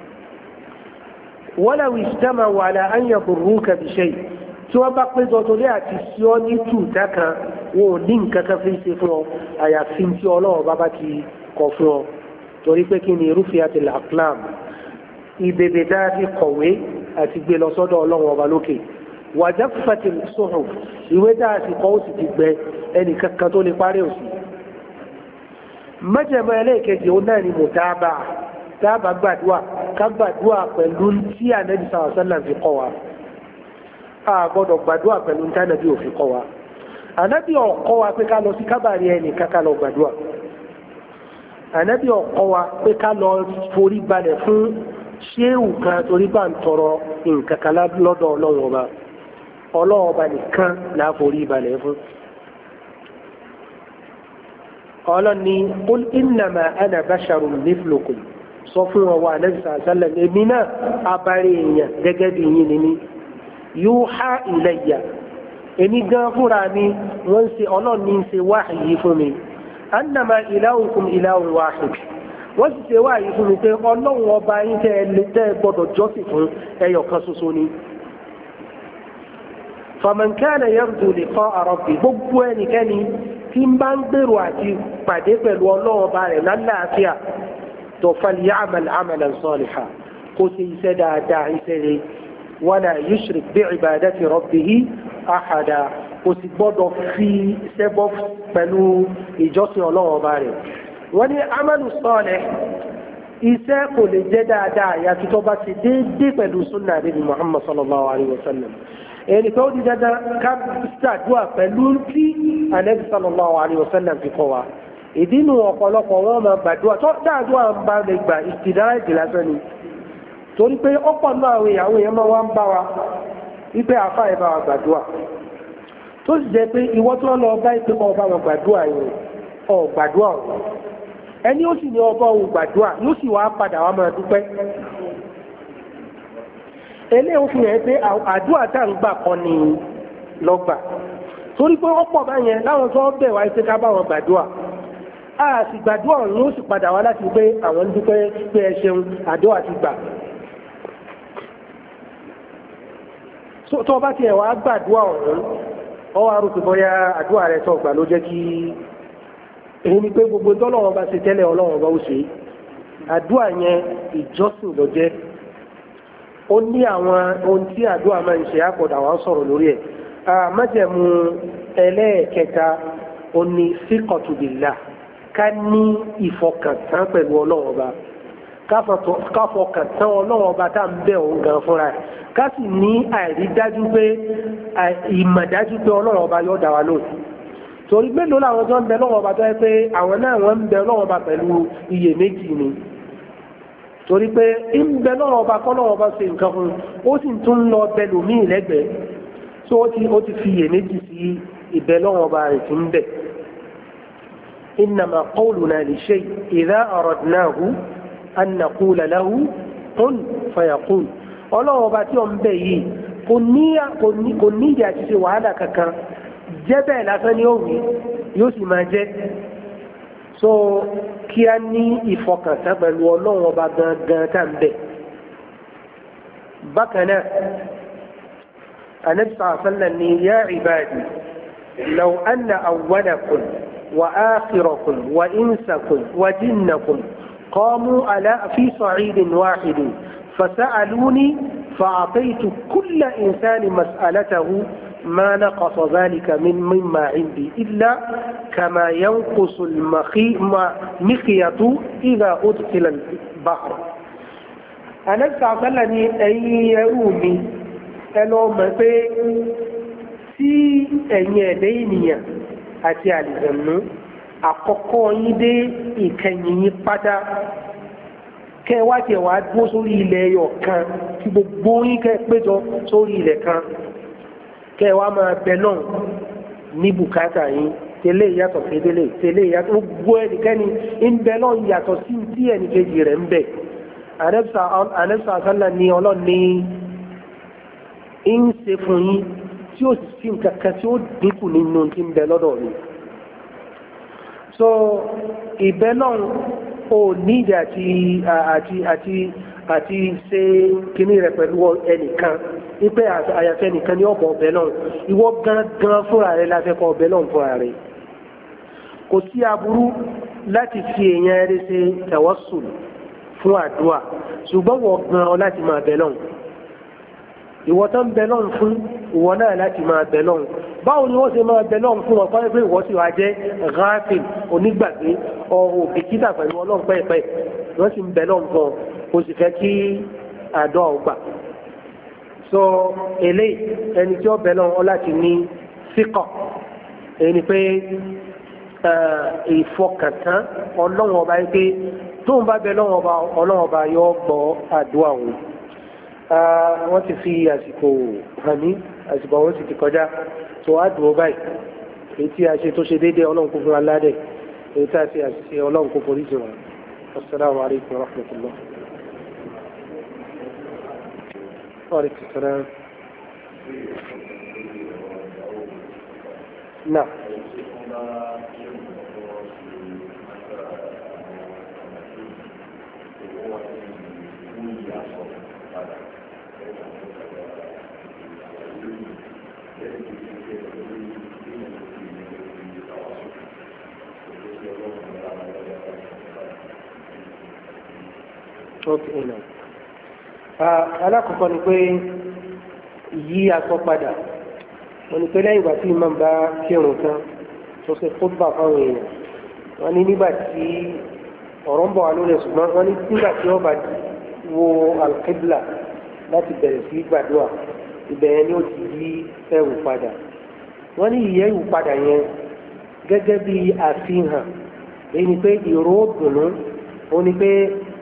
ولو اجتمعوا على ان يضروك بشيء tí wọ́n bá péjọ torí àti sí ọ ní tùtà kan wọn ò ní nǹkan kan fi ṣe fún ọ àyàfi tí Ọlọ́run bá bá ti kọ fún ọ torí pé kí ni irúfẹ́ àti làklam ìbèbè tá a fi kọ̀wé àti gbé lọ sọ́dọ̀ Ọlọ́run ọba lókè wàjáfàtì suhuf ìwé tá a sì kọ́ ó sì ti gbẹ ẹnì kankan tó lè parí òsì. májèmọ́ ẹlẹ́ẹ̀kejì ó náà ni mùtábà tábà gbàdúà ká gbàdúà pẹ̀lú tí Ànábì sallallahu alaihi wasallam fi kọ́ wa a gbọ́dọ̀ gbàdúrà pẹ̀lú ntánàbí òfin kọ́ wa ànábì ọ̀kọ́ wa pé ká lọ sí kábàárì ẹnì ká lọ gbàdúrà ànábì ọ̀kọ́ wa pé ká lọ forí balẹ̀ fún ṣéwù kan torí bá ń tọrọ nǹkan kan lọ́dọ̀ ọlọ́run ọba ọlọ́run ọba nìkan là á forí balẹ̀ fún. ọlọ́ni qul innama ana basharun mithlukum sọ fún wọn wa ànábì sàlẹ̀ èmi náà abarí èèyàn gẹ́gẹ́ bí yín ni mí. yuha ilayya èmi gan fúnra mi wọ́n ṣe ọlọ́run ní ṣe wáhìí fún mi annama ilahukum ilahun wahid wọ́n sì ṣe wáhìí fún mi pé ọlọ́run ọba yín tẹ́ ẹ tẹ́ gbọ́dọ̀ jọ́sìn fún ẹyọ kan ṣoṣo ni. faman kana yarju liqa'a rabbi gbogbo ẹnikẹ́ni tí ń bá ń gbèrò àti pàdé pẹ̀lú ọlọ́run ọba rẹ̀ lálàáfíà tó falya'mal 'amalan salihan kó ṣe iṣẹ́ dáadáa iṣẹ́ rẹ̀ wala yushrik bi'ibadati rabbihi ahada kò sì gbọ́dọ̀ fi ṣẹbọ pẹ̀lú ìjọsìn ọlọ́run ọba rẹ̀. wọ́n ní amalu salih iṣẹ́ kò lè jẹ́ dáadáa àyàfi tó bá ti déédé pẹ̀lú sunna nabi muhammad sallallahu alayhi wa sallam. ẹni tó di dandan ká ṣàdúrà pẹ̀lú tí anabi sallallahu alayhi wa sallam fi kọ́ wa. ìdí nu ọ̀pọ̀lọpọ̀ wọn máa gbàdúrà tó dáadúrà ń bá lè gbà ìtìdárájì lásán ni torí pé ọ̀pọ̀ náà àwọn ìyàwó yẹn máa wá ń bá wa wípé àfáà ẹ̀ bá wa gbàdúrà tó sì jẹ́ pé ìwọ tó lọ bá ìpé kan bá wọn gbàdúrà yẹn ọ̀ gbàdúrà ọ̀hún ẹni ó sì ní ọba òun gbàdúrà yóò sì wá padà wá máa dúpẹ́ eléyìí fi hàn pé àdúrà tá à ń gbà kọ́ ni lọ́gbà torí pé ó pọ̀ báyẹn láwọn tó bẹ̀ wá ṣe ká bá wọn gbàdúrà a sì gbàdúrà ọ̀hún yóò sì padà wá láti pé àwọn dúpẹ́ pé ẹ ṣeun àdúrà ti gbà tó bá tiẹ̀ wá gbàdúrà ọ̀hún ọ wá rò pé bóyá àdúrà rẹ̀ tó gbà ló jẹ́ kí èyí ni pé gbogbo tọ́lọ́wọ́n bá ṣe tẹ́lẹ̀ ọlọ́wọ́n bá ó ṣe àdúrà yẹn ìjọsìn ló jẹ́ ó ní àwọn ohun tí àdúrà máa ń ṣe àpọ̀dà wá sọ̀rọ̀ lórí ẹ̀ májẹ̀mú ẹlẹ́ẹ̀kẹta ó ní síkọ̀tù billah ká ní ìfọkàntán pẹ̀lú ọlọ́wọ́n ọba káfọkàntán ọlọ́wọ́n ọba tá à ń bẹ̀ òun gan fúnra ẹ̀ ká sì ní àìrídájú pé ìmọ̀dájú pé ọlọ́wọ́n ọba yóò dá wa lóhùn torí mélòó làwọn tó ń bẹ lọ́wọ́ ọba tó yẹ pé àwọn náà wọ́n ń bẹ lọ́wọ́ ọba pẹ̀lú iyèméjì ni torí pé ń bẹ lọ́wọ́ ọba kọ́ lọ́wọ́ ọba ṣe nǹkan fún un ó sì tún lọ bẹ lòmíì lẹ́gbẹ̀ẹ́ tó ó ti ó ti fi iyèméjì sí ìbẹ lọ́wọ́ ọba rẹ̀ tí ń bẹ. innama qawluna li shay idha aradnahu an naqula lahu kun fayakun ọlọ́wọ́ ọba tí ó ń bẹ yìí kò ní ìdí àti ṣe wàhálà kankan jẹ́ bẹ́ẹ̀ lásán ni ó wí yóò sì máa jẹ́ so kí a ní ìfọkàntán pẹ̀lú ọlọ́run ọba gangan tá ń bẹ̀. bákan náà anabi sallam ni ya ibadi law anna awwalakum wa akhirakum wa insakum wa jinnakum qamu ala fi sa'idin wahidin fasa'aluni fa'ataytu kulla insani mas'alatahu ما نقص ذلك من مما عندي إلا كما ينقص المخيط إذا أدخل البحر أنا استعملني أي يومي ẹlọ mọ̀ pé tí ẹ̀yin ẹ̀dẹ́ ènìyàn àti àlìjẹ̀nú àkọ́kọ́ yín dé ìkẹyìn yín pátá kẹwàá tẹ̀ wá dúró sórí ilẹ̀ ẹyọ kan tí gbogbo yín kẹ́ péjọ sórí ilẹ̀ kan kẹwàá máa bẹ náà ní bùkátà yín tẹ́lẹ̀ yàtọ̀ tẹ́lẹ̀ tẹ́lẹ̀ yàtọ̀ gbogbo ẹnikẹ́ni ń bẹ náà yàtọ̀ sí tí ẹnìkejì rẹ̀ ń bẹ anẹ́bùsà sálà ní ọlọ́ni ń ṣe fún yín tí ó sì sí nǹkan kan tí ó dínkù nínú tí ń bẹ lọ́dọ̀ mi so ìbẹ náà ò nídìí àti àti àti àti ṣe kíní rẹ̀ pẹ̀lú ẹnìkan wípé àyàfẹ́ nìkan ní ọ̀bọ̀ ọ̀bẹ náà ìwọ gangan fúnra rẹ̀ láfẹ́kọ̀ ọ̀bẹ náà fúnra rẹ̀ kò sí aburú láti fi èèyàn rẹ̀ ṣe tawassul fún àdúrà ṣùgbọ́n wọ́n gan láti máa bẹ náà ìwọ tó ń bẹ náà fún ìwọ náà láti máa bẹ náà báwo ni wọ́n ṣe máa bẹ náà fún ọ̀pọ̀ ẹgbẹ́ ìwọ sì wá jẹ́ ghafil onígbàgbé ọ̀hún bìkítà pẹ̀lú ọlọ́run pẹ́ẹ́pẹ́ wọ́n sì ń bẹ náà fún ọ kò sì fẹ́ kí àdúrà ọgbà so eléyìí ẹni tí ó bẹ náà ọ láti ní síkọ̀ èyí ni pé ìfọkàntán ọlọ́run ọba yìí pé tó ń bá bẹ lọ́wọ́ ọba ọlọ́run ọba yóò gbọ́ àdúrà wọn wọ́n ti fi àsìkò hàn mí àsìkò àwọn sì ti kọjá tó wá dùn ó báyìí èyí tí a ṣe tó ṣe déédéé ọlọ́run kò fún aládẹ èyí tí a ṣe àṣìṣe ọlọ́run kò forí jù wọn. Assalamu alaikum wa rahmatullah. Wa alaikum salam. Náà. Okay, no. Alákọ̀ọ́kọ́ ni pé yí aṣọ padà wọ́n ní pé lẹ́yìn ìgbà tí imam bá kírun tán tó ṣe khutba fáwọn èèyàn wọ́n ní nígbà tí ọ̀rọ̀ ń bọ̀ wá lórí ṣùgbọ́n wọ́n ní nígbà tí wọ́n bá wo alqibla láti bẹ̀rẹ̀ sí gbàdúrà ìbẹ̀rẹ̀ ni ó ti yí ẹ̀wù padà wọ́n ní ìyẹ́ ẹ̀wù padà yẹn gẹ́gẹ́ bí àfihàn èyí ni pé ìró dùnú ó ní pé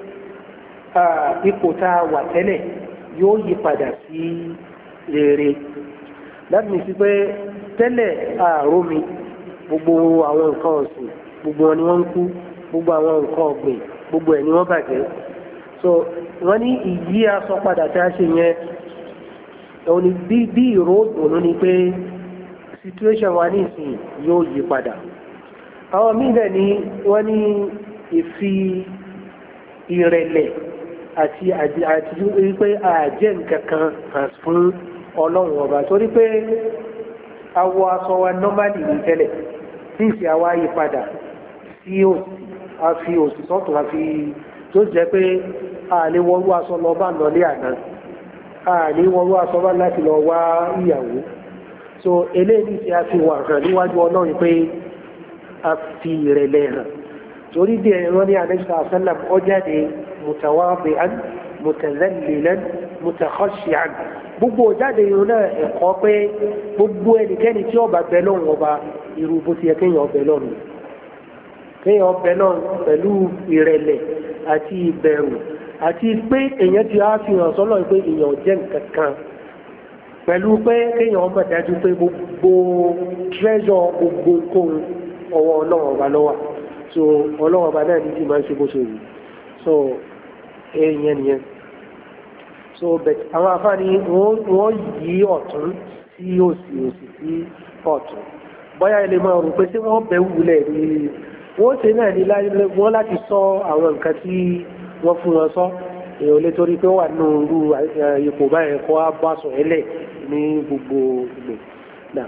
ipò tá a wà tẹ́lẹ̀ yóò yí padà sí rere láti ní sí pé tẹ́lẹ̀ àárò mi gbogbo àwọn nǹkan ọ̀sìn gbogbo wọn ni wọ́n ń kú gbogbo àwọn nǹkan ọ̀gbìn gbogbo ẹ̀ ni wọ́n bàjẹ́ so wọ́n ní ìyí aṣọ padà tí a ṣe yẹn òun ni bí bí ìró òun ni pé situation wa ní ìsìn yóò yí padà àwọn míì dẹ̀ ní wọ́n ní ìfi ìrẹ̀lẹ̀ àti àti wípé àjẹ́ nǹkan kan hàn fún ọlọ́run ọba torí pé awọ aṣọ wa normally ní tẹ́lẹ̀ tí ìsì àwa yí padà sí òsì a fi òsì sọ́tún a fi tó jẹ́ pé a lè wọrú aṣọ lọ bá lọlé àná a lè wọrú aṣọ bá láti lọ wá ìyàwó so eléyìí tí a fi wà hàn níwájú ọlọ́run pé a fi ìrẹ̀lẹ̀ hàn torí bí ẹ̀rọ ní àdéṣà àṣálàm ó jáde mutawadi'an mutazallilan mutakhashi'an gbogbo jáde irun náà ẹ̀kọ́ pé gbogbo ẹnikẹ́ni tí ó bá bẹ lọ́run ọba irú bó ti yẹ kéèyàn bẹ lọ́run kéèyàn bẹ lọ́run pẹ̀lú ìrẹ̀lẹ̀ àti ìbẹ̀rù àti pé èèyàn ti á fi hàn sọ́lọ́ pé èèyàn jẹ́ nǹkan kan pẹ̀lú pé kéèyàn mọ̀ dájú pé gbogbo treasure gbogbo nǹkan ọwọ́ ọlọ́run ọba lọ́wọ́ so ọlọ́run ọba náà ní ti máa ń ṣe bó ṣe wù so èèyàn nìyẹn so bẹ̀t àwọn afáàní wọ́n yí ọ̀tún sí òsì òsì sí ọ̀tún bóyá ilé máa rò pé tí wọ́n bẹ̀ wulẹ̀ ní wọ́n ṣe náà ní wọ́n láti sọ àwọn nǹkan tí wọ́n fún wọn sọ èèyàn lè torí pé wà nínú irú ipò báyẹn kó á bá sọ ẹlẹ̀ ní gbogbo ìgbè náà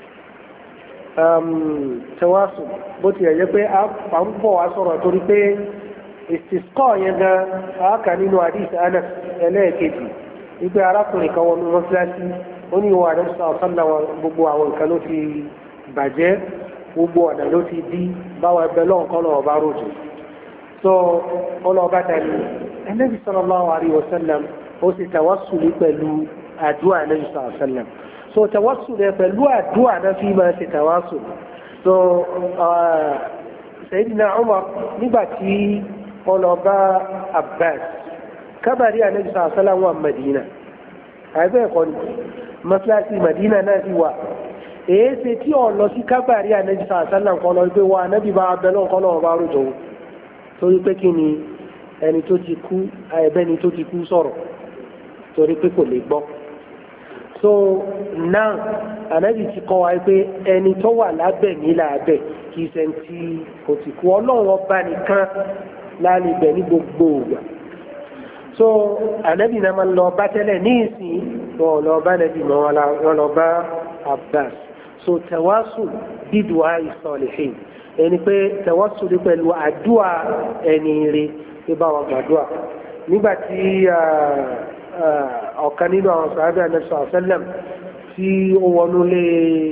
tẹwàásù bó ti ẹ̀yẹ pé a ń bọ̀ wá sọ̀rọ̀ torí pé ìsìskọ́ yẹn gan àákà nínú àdìs Anas ẹlẹ́ẹ̀kejì wípé arákùnrin kan wọnú mọ́sálásí ó ní ìwà àdẹ́sọ̀ ọ̀sánlá gbogbo àwọn nǹkan ló ti bàjẹ́ gbogbo ọ̀nà ló ti dí báwa ẹgbẹ́ lọ́n kọ́ lọ́wọ́ bá rò jù so ọlọ́ọ̀bá tẹ̀lé Ànábì sallallahu alaihi wasallam ó sì tawassuli pẹ̀lú àdúrà Ànábì sallallahu alaihi wasallam so tawassuli pẹ̀lú àdúrà náà fi máa ṣe tawassuli so Sayyidina Umar nígbà tí ọlọ́ọ̀bá Abbas kábàrí Ànábì sallallahu alaihi wasallam wà Madina àìbẹ́ ẹ̀kọ́ ni mọ́sálásí Madina náà ti wà èé ṣe tí ọ̀ lọ sí kábàrí Ànábì sallallahu alaihi wasallam kan lọ wípé wà Ànábì bá abẹ́lọ́ kan náà bá rújọ torí pé kí ni ẹni tó ti kú ẹbẹ́ni tó ti kú sọ̀rọ̀ torí pé kò lè gbọ́ so now Ànábì ti kọ́ wa pé ẹni tó wà lábẹ́ ní lábẹ́ kì í ṣe ti kò ti kú Ọlọ́run ọba nìkan láàrin ibẹ̀ ní gbogbo ògbà so Ànábì náà máa ń lọ bá tẹ́lẹ̀ ní ìsìn wọn lọ bá Ànábì mọ́ wọn lọ bá Abbas so tawassul bídùá ìsọ̀lẹ̀hìn ẹni pé tawassul pẹ̀lú àdúà ẹni rí pé bá wọn gbàdúà nígbà tí ọ̀kan nínú àwọn sàhábà Ànábì sallallahu alaihi wasallam tí ó wọnú lé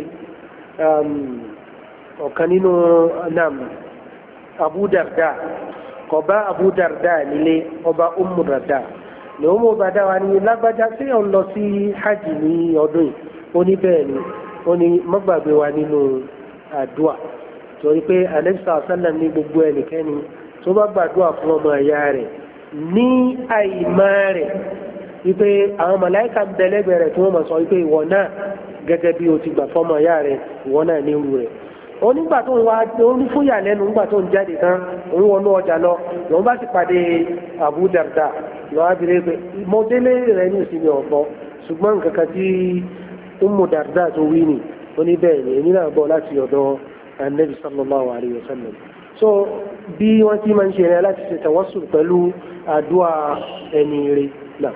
ọ̀kan nínú nam Abu Darda kò bá Abu Darda nílé ọba Ummu Darda ní Ummu Darda wa ní lágbájá tí ó ń lọ sí hajj ní ọdún yìí ó ní bẹ́ẹ̀ ni ó ní mọ́gbàgbé wa nínú àdúà torí pé Ànábì sallallahu alaihi wasallam ní gbogbo ẹnikẹ́ni tó bá gbàdúà fún ọmọ ẹ̀yà rẹ̀ ní àìmọ́ rẹ̀ wípé àwọn màláíkà ń bẹ̀lẹ́gbẹ̀ rẹ̀ tí wọ́n mọ̀ sọ wípé ìwọ náà gẹ́gẹ́ bí o ti gbà fọ́mọ ẹ̀yà rẹ̀ ìwọ náà ní irú rẹ̀ onígbà tó ń wá orí fúyà lẹ́nu nígbà tó ń jáde tán òun wọnú ọjà lọ lòun bá sì pàdé Abu Darda lọ́wọ́ abirẹ́ pé mo délé rẹ̀ ní ìsinmi ọ̀pọ̀ ṣùgbọ́n nǹkan kan tí Ummu Darda tó wí ni ó ní bẹ́ẹ̀ ni èmi náà bọ̀ láti ọ̀dọ̀ Ànábì sallallahu alaihi wasallam so bí wọ́n ti máa ń ṣe rẹ̀ láti ṣe tawassul pẹ̀lú àdúrà ẹni rẹ̀ náà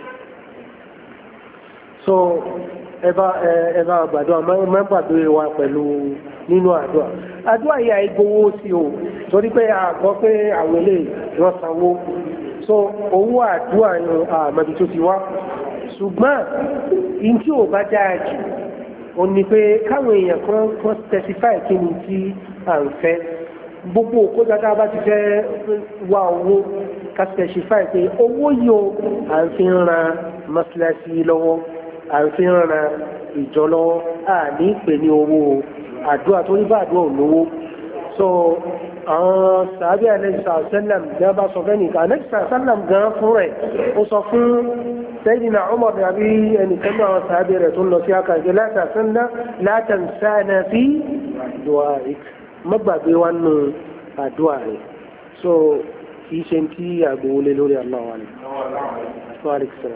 so ẹbá ẹbá àgbàdo mẹ́gbàdo wa pẹ̀lú nínú àdúrà àdúrà yìí àìgbowó sí o torí pé àgbọ́ pé àwọn ilé wọ́n sanwó so owó àdúrà yìí àmọ́bí tó ti wá ṣùgbọ́n in tí ò bá dáa jù ó ní pé káwọn èèyàn kan kan specify kí ni tí à ń fẹ́ gbogbo òkú dáadáa bá ti fẹ́ wá owó ká specify pé owó yìí o à ń fi ń ran mọ́ṣáláṣí lọ́wọ́ à ń fi ń ran ìjọ lọ́wọ́ à ní pè ní owó àdúrà tó ní bá àdúrà olówó so àwọn sàábí àlẹ́sà sẹ́lẹ̀m gan bá sọ fẹ́ nìkan àlẹ́sà sẹ́lẹ̀m gan fún rẹ̀ ó sọ fún Sayyidina Umar àbí ẹnìkan náà àwọn sàábí rẹ̀ tó ń lọ sí àkàjẹ́ látàsánná látàsánná fi du'aik mọ́gbàgbé wa nù àdúrà rẹ̀ so kì í ṣe tí àgbòwọlé lórí aláwọ̀ rẹ̀. wọ́n á rí sọ̀rọ̀.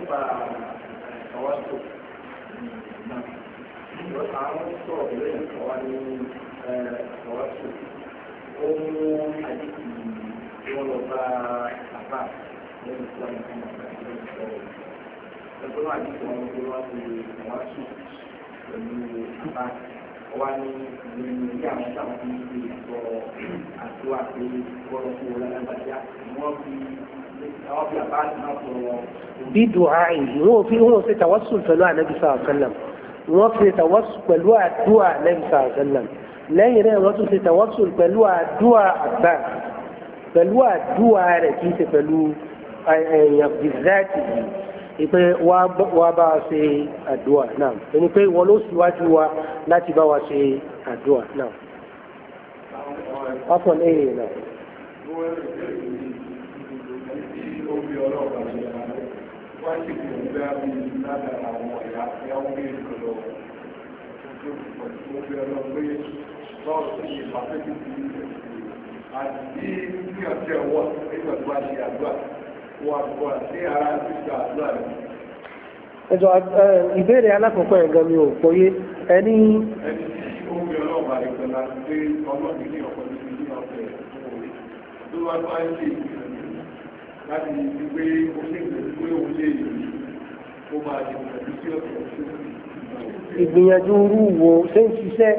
àwọn sọ̀rọ̀ lórí ẹ̀kọ́ wa ní ọ̀wọ́sùn ó mú àdìsí tí wọ́n lọ bá àbá lẹ́yìn tí wọ́n mú ọ̀gá ìlú sọ̀rọ̀ ẹgbẹ́ wọn àdìsí wọn ló wá sí ọ̀wọ́sùn pẹ̀lú àbá wa ní ìlú ilé àwọn táwọn fi ń ṣe ìtọ́ àdúrà pé wọ́n fún wọn lágbàjá wọ́n fi àwọn fi àbá náà sọ̀rọ̀. bí dùn àìyí wọn ò fi wọn ò ṣe tàwásùn pẹ̀lú ànábì sallallahu alaihi wasallam wọ́n fi tawassul pẹ̀lú àdúà Nabi sallallahu alaihi wasallam lẹ́yìn rẹ̀ wọ́n tún fi tawassul pẹ̀lú àdúà àgbà pẹ̀lú àdúà rẹ̀ kìí ṣe pẹ̀lú ẹ̀yàn bizáàtì yìí ìpè wá bá wa ṣe àdúà náà ẹni pé wọ́n ló síwájú wa láti bá wa ṣe àdúà náà. ọ̀pọ̀n ẹ̀yìn náà. wọ́n ti fi ìgbé àbí lára àwọn ẹ̀yà ìyàwó ní ìlú mo fi ọlọ́ pé bọ́ọ̀sì ìpàtẹ́kì ti àti ní ọ̀tẹ́ ọwọ́ nígbà tó bá ṣe àdúrà wọ́n àgbọ̀ sí ara ṣíṣe àdúrà rẹ̀. ẹjọ́ ìbéèrè alákọ̀ọ́kọ́ ẹ̀gán mi ò pòye ẹni. ẹni tí ó fi ọlọ́ọ̀bà rẹ̀ pẹ̀lú àti pé ọlọ́ọ̀bì ní ọ̀pọ̀ níbi ní ọ̀fẹ́ tó wá tó wá ń ṣe ìgbìyànjú láti ní pé ó ṣe ìgbìyànjú pé òun lè yìí ó máa ṣe ìgbìyànjú sí ọ̀tọ̀ sí ìgbìyànjú rú wo ṣe ń ṣiṣẹ́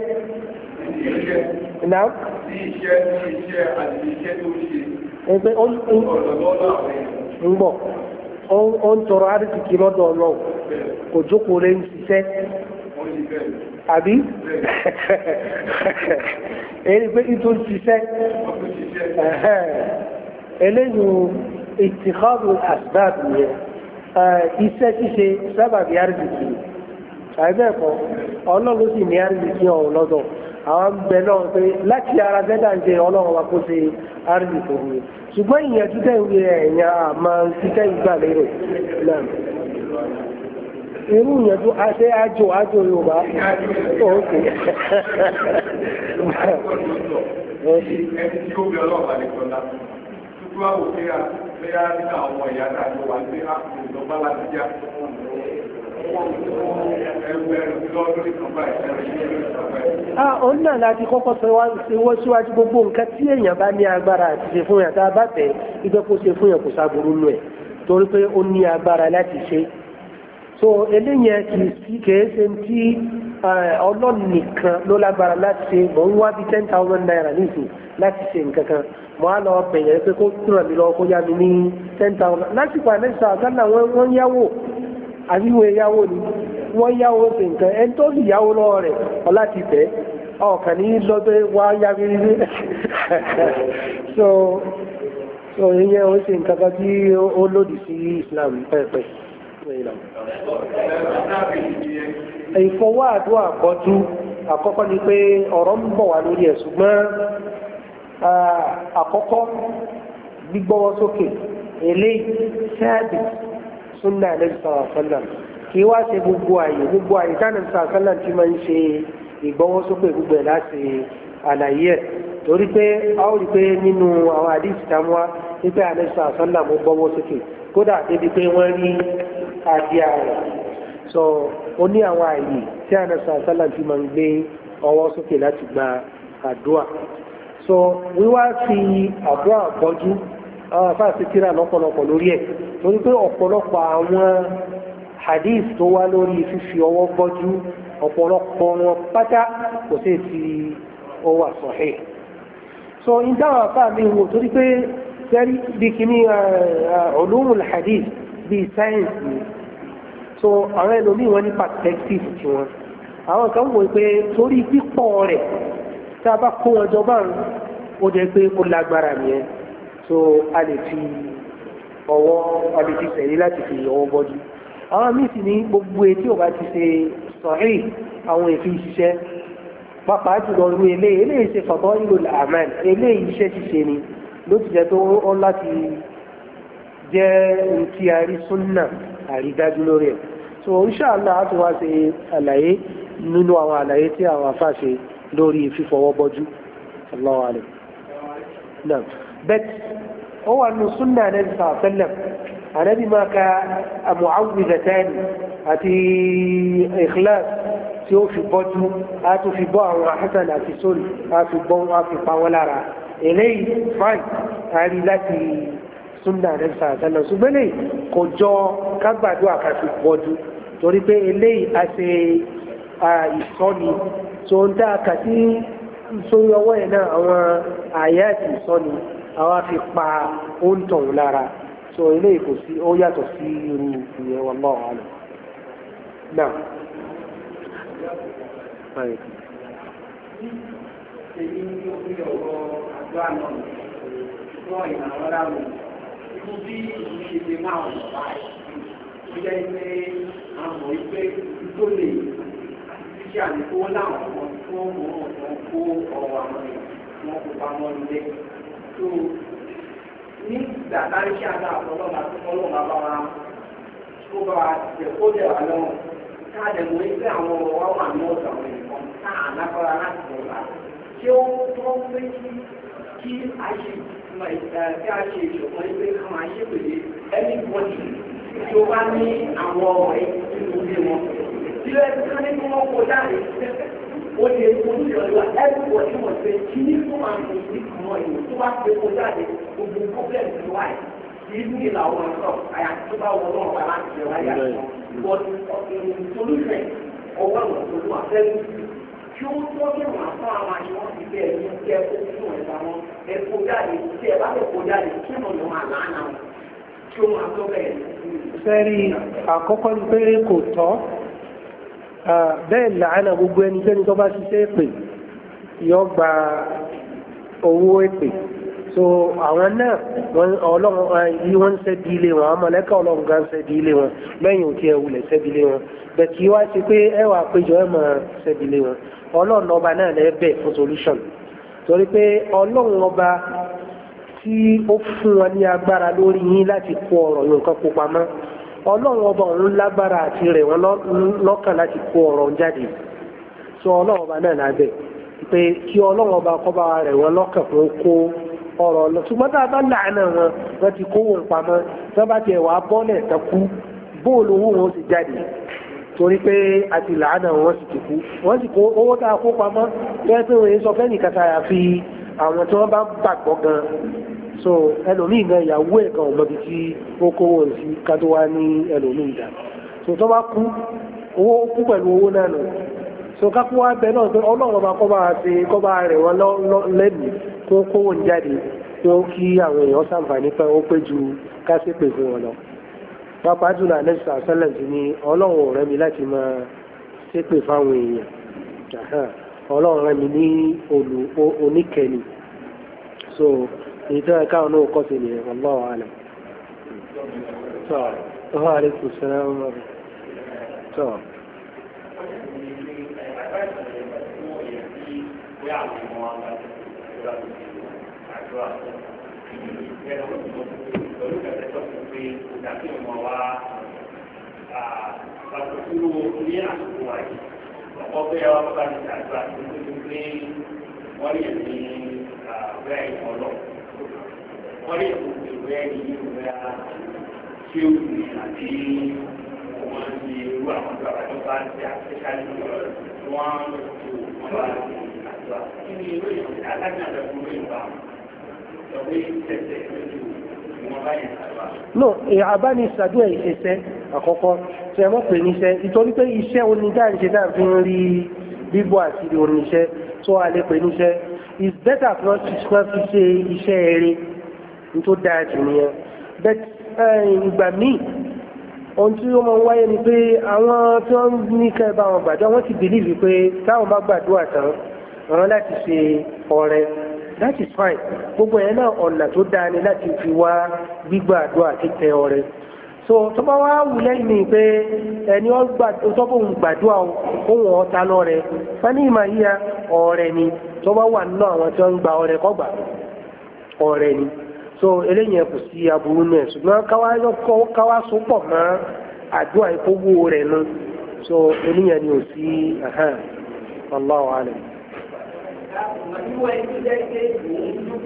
náà. sí iṣẹ́ sí iṣẹ́ àti iṣẹ́ tó ṣe ẹgbẹ́ ó ń bọ̀ ó ń tọrọ àrísìkí lọ́dọ̀ ọlọ́run kò jókòó lé ń ṣiṣẹ́ àbí èyí pé ìtò ṣiṣẹ́ eléyìí ìtìkọ́dù asbab yẹn iṣẹ́ ṣíṣe sábàbí àrísìkí àìbẹ́ẹ̀kọ́ ọlọ́run sì ní àrísìkí ọ̀hún lọ́dọ̀ àwọn bẹ̀ náà pé láti ara bẹ́dà ń jẹ ọlọ́run wa kó ṣe àrísìkí òun ṣùgbọ́n ìyẹn títẹ̀ ìwé ẹ̀yà àmà títẹ̀ ìgbà lérò náà irú ìyẹn tó ṣe ájò ájò Yorùbá òkè ẹni tí ó bí ọlọ́pàá ní kọ́lá tuntun àwọn òkè àbẹ́yà nínú àwọn ìyá àti wà ní àkùnrin ìjọba láti já òun náà láti kọ́kọ́ sọ wọ́n síwájú gbogbo nǹkan tí èèyàn bá ní agbára àti ṣe fún yàn tá a bá tẹ̀ ibẹ̀ kó ṣe fún yàn kò sáburú nù ẹ̀ torí pé ó ní agbára láti ṣe so eléyẹn kì í sí kìí ṣe tí ọlọ́run nìkan ló lágbára láti ṣe mò ń wá bí ten thousand naira nísìn láti ṣe nǹkan kan mo á lọ bẹ̀yẹ̀ pé kó túnra mi lọ kó yá mi ní ten thousand lásìkò àmẹ́sà àgbàlá wọ́n yáwó àbíwò yáwó ni wọ́n yáwó ṣe nǹkan ẹni tó sì yáwó lọ́wọ́ rẹ̀ ọlá ti bẹ̀ ọkàn ní lọ́gbẹ́ wá yá mi rí so so ìyẹn ó ṣe nǹkan kan tí ó lòdì sí Islam pẹ́ẹ́pẹ́ ìfọwọ́ àdúrà àkọ́jú àkọ́kọ́ ni pé ọ̀rọ̀ ń bọ̀ wá lórí ẹ̀ ṣùgbọ́n àkọ́kọ́ gbígbọ́wọ́ sókè eléyìí sáàdì súnà Ànábì sallallahu alaihi wasallam kí wá ṣe gbogbo àyè gbogbo àyè tánà sallallahu alaihi wasallam tí máa ń ṣe ìgbọ́wọ́ sókè gbogbo ẹ̀ láti àlàyé ẹ̀ torí pé a ó rí pé nínú àwọn àdìsí táwọn wípé Ànábì sallallahu alaihi wasallam gbọ́wọ́ sókè kódà débi pé wọ́n rí àdíà rẹ̀ so ó ní àwọn àyè tí Ànábì sallallahu alaihi wasallam tí máa ń gbé ọwọ́ sókè láti gba àdúà so wíwá fi àdúà bọ́jú àwọn afáàsì tíra lọ́pọ̀lọpọ̀ lórí ẹ̀ torí pé ọ̀pọ̀lọpọ̀ àwọn hadith tó wá lórí fífi ọwọ́ bọ́jú ọ̀pọ̀lọpọ̀ wọn pátá kò sí ti ó wà sahih so ìdáhùn afáà mi wò torí pé sẹ́rí bí kìíní ulumul hadith bíi sáyẹ́ǹsì ni so àwọn ẹlòmíì wọn ní perspective tí wọn àwọn kan wò pé torí pípọ̀ rẹ̀ tá a bá kó wọn jọ báyìí ó jẹ́ pé ó lágbára nìyẹn so a lè fi ọwọ́ a lè fi sẹ̀yìn láti fi ọwọ́ bọ́jú àwọn míì sì ní gbogbo etí ò bá ti ṣe sọ̀rí àwọn èfi ṣiṣẹ́ pàápàá jùlọ irú eléyìí eléyìí ṣe fọ̀tọ́ ìlú àmàn eléyìí iṣẹ́ ṣiṣẹ́ ni ló ti jẹ́ tó ó láti jẹ́ ti àrí súnnà àrídájú lórí ẹ̀ so inshallah á ti wá ṣe àlàyé nínú àwọn àlàyé tí àwọn afáṣe lórí fífọwọ́ bọ́jú Allahu alayhi. náà bẹ́ẹ̀ ó wà nù súnà Ànábì sallam Ànábì máa ka mu'awwidhatani àti ikhlas tí ó fi bọ́jú á tún fi bọ́ àwọn hasan àti sórí á fi bọ́ á fi pa wọ́n lára eléyìí fine a rí láti súnà Ànábì sallam ṣùgbọ́n lè kò jọ kágbàdúrà ká fi bọ́jú torí pé eléyìí a ṣe ìsọ́ni tó ń dá kàtí sórí ọwọ́ ẹ̀ náà àwọn àyà àti ìsọ́ni àwọn fi pa oúntọ̀ lára so eléyìí kò sí ó yàtọ̀ sí irú ìyẹn wallahu alam náà. Èyí ní orí ọ̀rọ̀ àjọ àná lọ ìrànwọ́ láwọn ikú bí ìṣèlè máa ń wà báyìí. Ó jẹ́ pé àwọn ìpè tó lè ṣíṣe àdínkù láwọn ọmọ tó ń mọ̀ ọ́n kó ọ̀rọ̀ àwọn èèyàn wọn kò pamọ́ nílé. Tó ní ìgbà táyé ṣe àdá àtọ́lọ́ba tó kọ́lọ́ba bá wa tó bá wa jẹ́ kó jẹ́ wà lọ́wọ́. Káàdì mú ẹgbẹ́ àwọn ọ̀rọ̀ wa wà ní ọ̀dọ̀ àwọn ènìyàn káà lágbára láti bọ̀ wá. Ṣé ó tó ń pé kí kí a ṣe kí a ṣe ìṣọ̀kan ẹgbẹ́ ká máa ṣe pèlè ẹni bọ́dì tí ó bá ní àwọn ọ̀rẹ́ nínú ilé wọn. Tí ó ẹni ká ní kí wọ́n kó jáde ó lè kó ní ọ̀dọ̀ ẹni bọ́dì wọ̀n pé kí ní fún àwọn ìdí kan ìwò tó bá pé kó jáde gbogbo pọ́blẹ̀mù tó wáyé. Ìlú ìlà ọ̀rọ̀ sọ̀ àyàtí tó bá wọ́n náà wà láti ṣe wáyà but solution ọwọ́ àwọn olùkọ́ àfẹ́lú tí ó tọ́jú àwọn afọ́ àwọn àṣewọ́n ti bẹ́ẹ̀ ní kí ẹ kó fún ẹ̀ka wọn ẹ kó jáde tí ẹ bá lè kó jáde kí ọ̀nà ló máa lánàá wọn tí ó máa tó bẹ́ẹ̀. Sẹ́rí àkọ́kọ́ ni pé kò tọ́ bẹ́ẹ̀ làánà gbogbo ẹnikẹ́ni tó bá ṣiṣẹ́ èpè yọ gba owó èpè so àwọn náà ọlọ́run yí wọ́n ń ṣẹ́bi ilé wọn àwọn mọ̀lẹ́kà ọlọ́run gan ṣẹ́bi ilé wọn lẹ́yìn òkè ẹ̀wùlẹ̀ ṣẹ́bi ilé wọn bẹ́ẹ̀ kí wá ṣe pé ẹwà péjọ ẹ̀ máa ṣẹ́bi ilé wọn ọlọ́run ọba náà lẹ́bẹ̀ fún solution torí pé ọlọ́run ọba tí ó fún wọn ní agbára lórí yín láti kó ọ̀rọ̀ yóò nǹkan kó pamọ́ ọlọ́run ọba òun lágbára àti rẹ̀ wọn lọ́kàn láti kó ọ̀rọ̀ jáde so ọlọ́run ọba náà lábẹ́ pé kí ọlọ́run ọba kọ́ bá rẹ̀ wọn lọ́kàn fún kó ọ̀rọ̀ lọ ṣùgbọ́n tá a bá láàánà wọn wọ́n ti kó wọn pamọ́ tí wọ́n bá tiẹ̀ wá bọ́ọ̀lẹ̀ tán kú bóòlù owó wọn sì jáde torí pé a ti láàánà wọn sì ti kú wọ́n sì kó owó tá a kó pamọ́ tó yẹ pé wọ́n yẹn sọ fẹ́ nìkan tá a fi àwọn tí wọ́n bá gbàgbọ́ gan so ẹlòmíì gan ìyàwó ẹ̀ gan ọmọbi tí ó kówó sí ká tó wá ní ẹlòmíì dà so tó bá kú owó kú pẹ̀lú owó náà nù so kápú wá bẹ náà pé ọlọ́run ọba kọ́ bá ṣe kọ́ bá rẹ̀ wọ́n lẹ́mìí kó kówó ń jáde tó kí àwọn èèyàn ṣàǹfààní pé ó pé ju kásìpè fún wọn lọ. pápá jùlọ anẹ́sà sẹ́lẹ̀ sí ni ọlọ́run ò rẹ́ mi láti máa ṣépè fáwọn èèyàn ọlọ́run rẹ́ mi ní oníkẹ́ni so èyí tó ẹ̀ka ọ̀nà òkọ́ sí ni wallahu alam. tó ọ̀hún àlékún sẹ́lẹ̀ ọmọ rẹ̀ tó. Pẹ̀lú kẹ̀kẹ́ tó ti pé ìdàkí ọmọ wa àpapọ̀kúrò ní àsìkò wáyé. Ọ̀pọ̀ bẹ́ẹ̀ wá bá ní àdúrà tó ti pé wọ́n lè ní àwẹ́ ìmọ̀lọ́. Wọ́n lè kó ìwé ní ìwé tí ó ní àti wọ́n ti irú àwọn ìjọba tó bá ti àtẹ́kálí wọ́n tó wọ́n bá ti àdúrà. Kí ni ìwé ìwé alágbàdo fún ìwé ìwà? Ìjọba ìtẹ̀tẹ̀ lójú. no àbánisàdúrà ìṣẹ̀ṣẹ̀ àkọ́kọ́ tí ẹ mọ̀ pé níṣẹ́ nítorí pé iṣẹ́ onídáìṣẹ́ náà fi ń rí bíbọ̀ àti oníṣẹ́ tó a lè pè níṣẹ́ is better for us to fi ṣe iṣẹ́ eré tó dáa jù nìyẹn but ìgbà míì ohun tí ó máa ń wáyé ni pé àwọn tí wọ́n ní kẹ́ bá wọn gbàdúrà wọ́n ti believe pé táwọn bá gbàdúrà tán àwọn láti ṣe ọrẹ that is fine gbogbo ẹ̀ náà ọ̀nà tó dáa ni láti fi wá gbígbà àdúrà títẹ ọrẹ so tó bá wá wù lẹ́yìn pé ẹni tó bóun gbàdúrà ohun ọ̀tá lọ́rẹ fani ìmọ̀ yíya ọrẹ ni tó bá wà nínú àwọn tí wọ́n ń gba ọrẹ kọ́gbà ọrẹ ni so eléyìí kò sí aburú náà ṣùgbọ́n káwá sopọ̀ mọ́ àdúrà ìkówó rẹ̀ nu so eléyìí ni ò sí Allahu alam.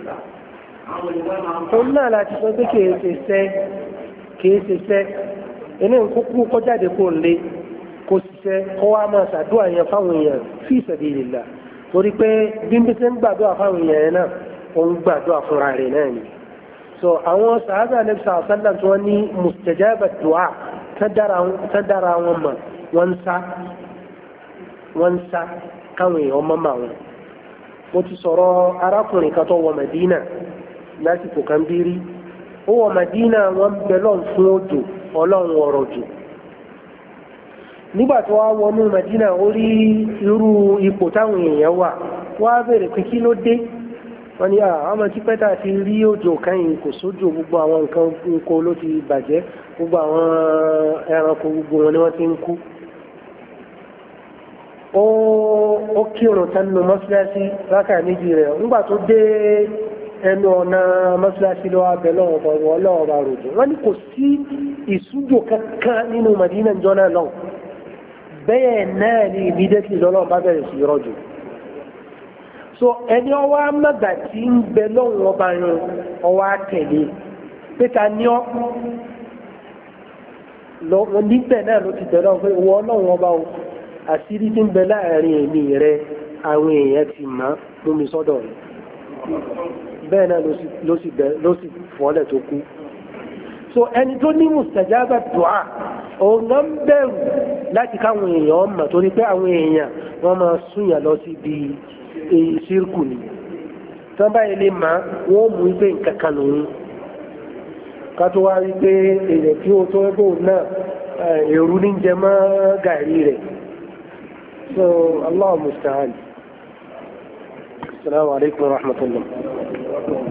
òun náà láti sọ pé kìí ṣe sẹ́ kìí ṣe sẹ́ ẹni kúkú kọjáde kó lé kó ṣiṣẹ́ kó wá máa ṣàdúrà yẹn fáwọn èèyàn fi sabilillah torí pé bí bí ṣe ń gbàdúrà fáwọn èèyàn yẹn náà ó ń gbàdúrà fúnra rẹ̀ náà ni. so àwọn sàhábà Ànábì sallallahu alaihi wasallam tí wọ́n ní mustajaba du'a tá dára wọn mọ̀ wọ́n ń sá wọ́n ń sá káwọn èèyàn mọ́ mà wọn. mo ti sọ̀rọ̀ arákùnrin kan tó wọ Madina lásìkò kan bí rí ó wọ Madina wọ́n bẹ lọ́n fún òjò ọlọ́run ọ̀rọ̀ jù nígbà tó wá wọnú Madina ó rí irú ipò táwọn èèyàn wà wá bèèrè pé kí ló dé wọ́n ní àwọn tí pẹ́tà ti rí òjò kẹ́yìn kò sójò gbogbo àwọn nǹkan nǹkan ló ti bàjẹ́ gbogbo àwọn ẹranko gbogbo wọn ni wọ́n ti ń kú ó kírun tánu mọ́síláṣí rákà méjì rẹ̀ nígbà tó dé ẹnu ọ̀nà mọ́síláṣí lọ́wọ́ abẹ lọ́wọ́ ọlọ́wọ́ bá rojò wọ́n ní kò sí ìsújò kankan nínú Madina jọ́nà lọ́wọ́ bẹ́ẹ̀ náà ni immediately lọ́lọ́wọ́ bá bẹ̀rẹ̀ sí rọ̀jò so ẹni ọwọ́ amẹ́gbà tí ń bẹ lọ́wọ́ ọba yẹn ọwọ́ àtẹ̀lé pété ní ọ́ níbẹ̀ náà ló ti tẹ̀lé ọ pé ìwọ ọlọ́wọ́ ọba o àṣírí tí ń bẹ láàrin èmi rẹ àwọn èèyàn ti mọ̀ mú mi sọ́dọ̀ rẹ̀ bẹ́ẹ̀ náà ló sì fọ́lẹ̀ tó kú so ẹni tó ní mustajaba du'a òun náà ń bẹ̀rù láti káwọn èèyàn mọ̀ torí pé àwọn èèyàn wọ́n máa súnyà lọ sí ibi ṣírkù ni tán báyìí lè máa wọ́n mú ipé nǹkan kan lòun ká tó wá rí pé èèyàn tí ó tó ẹgbẹ́ náà èrú ní jẹ mọ́ gàrí rẹ̀ so Allah musta'an. Assalamu alaikum wa rahmatullah.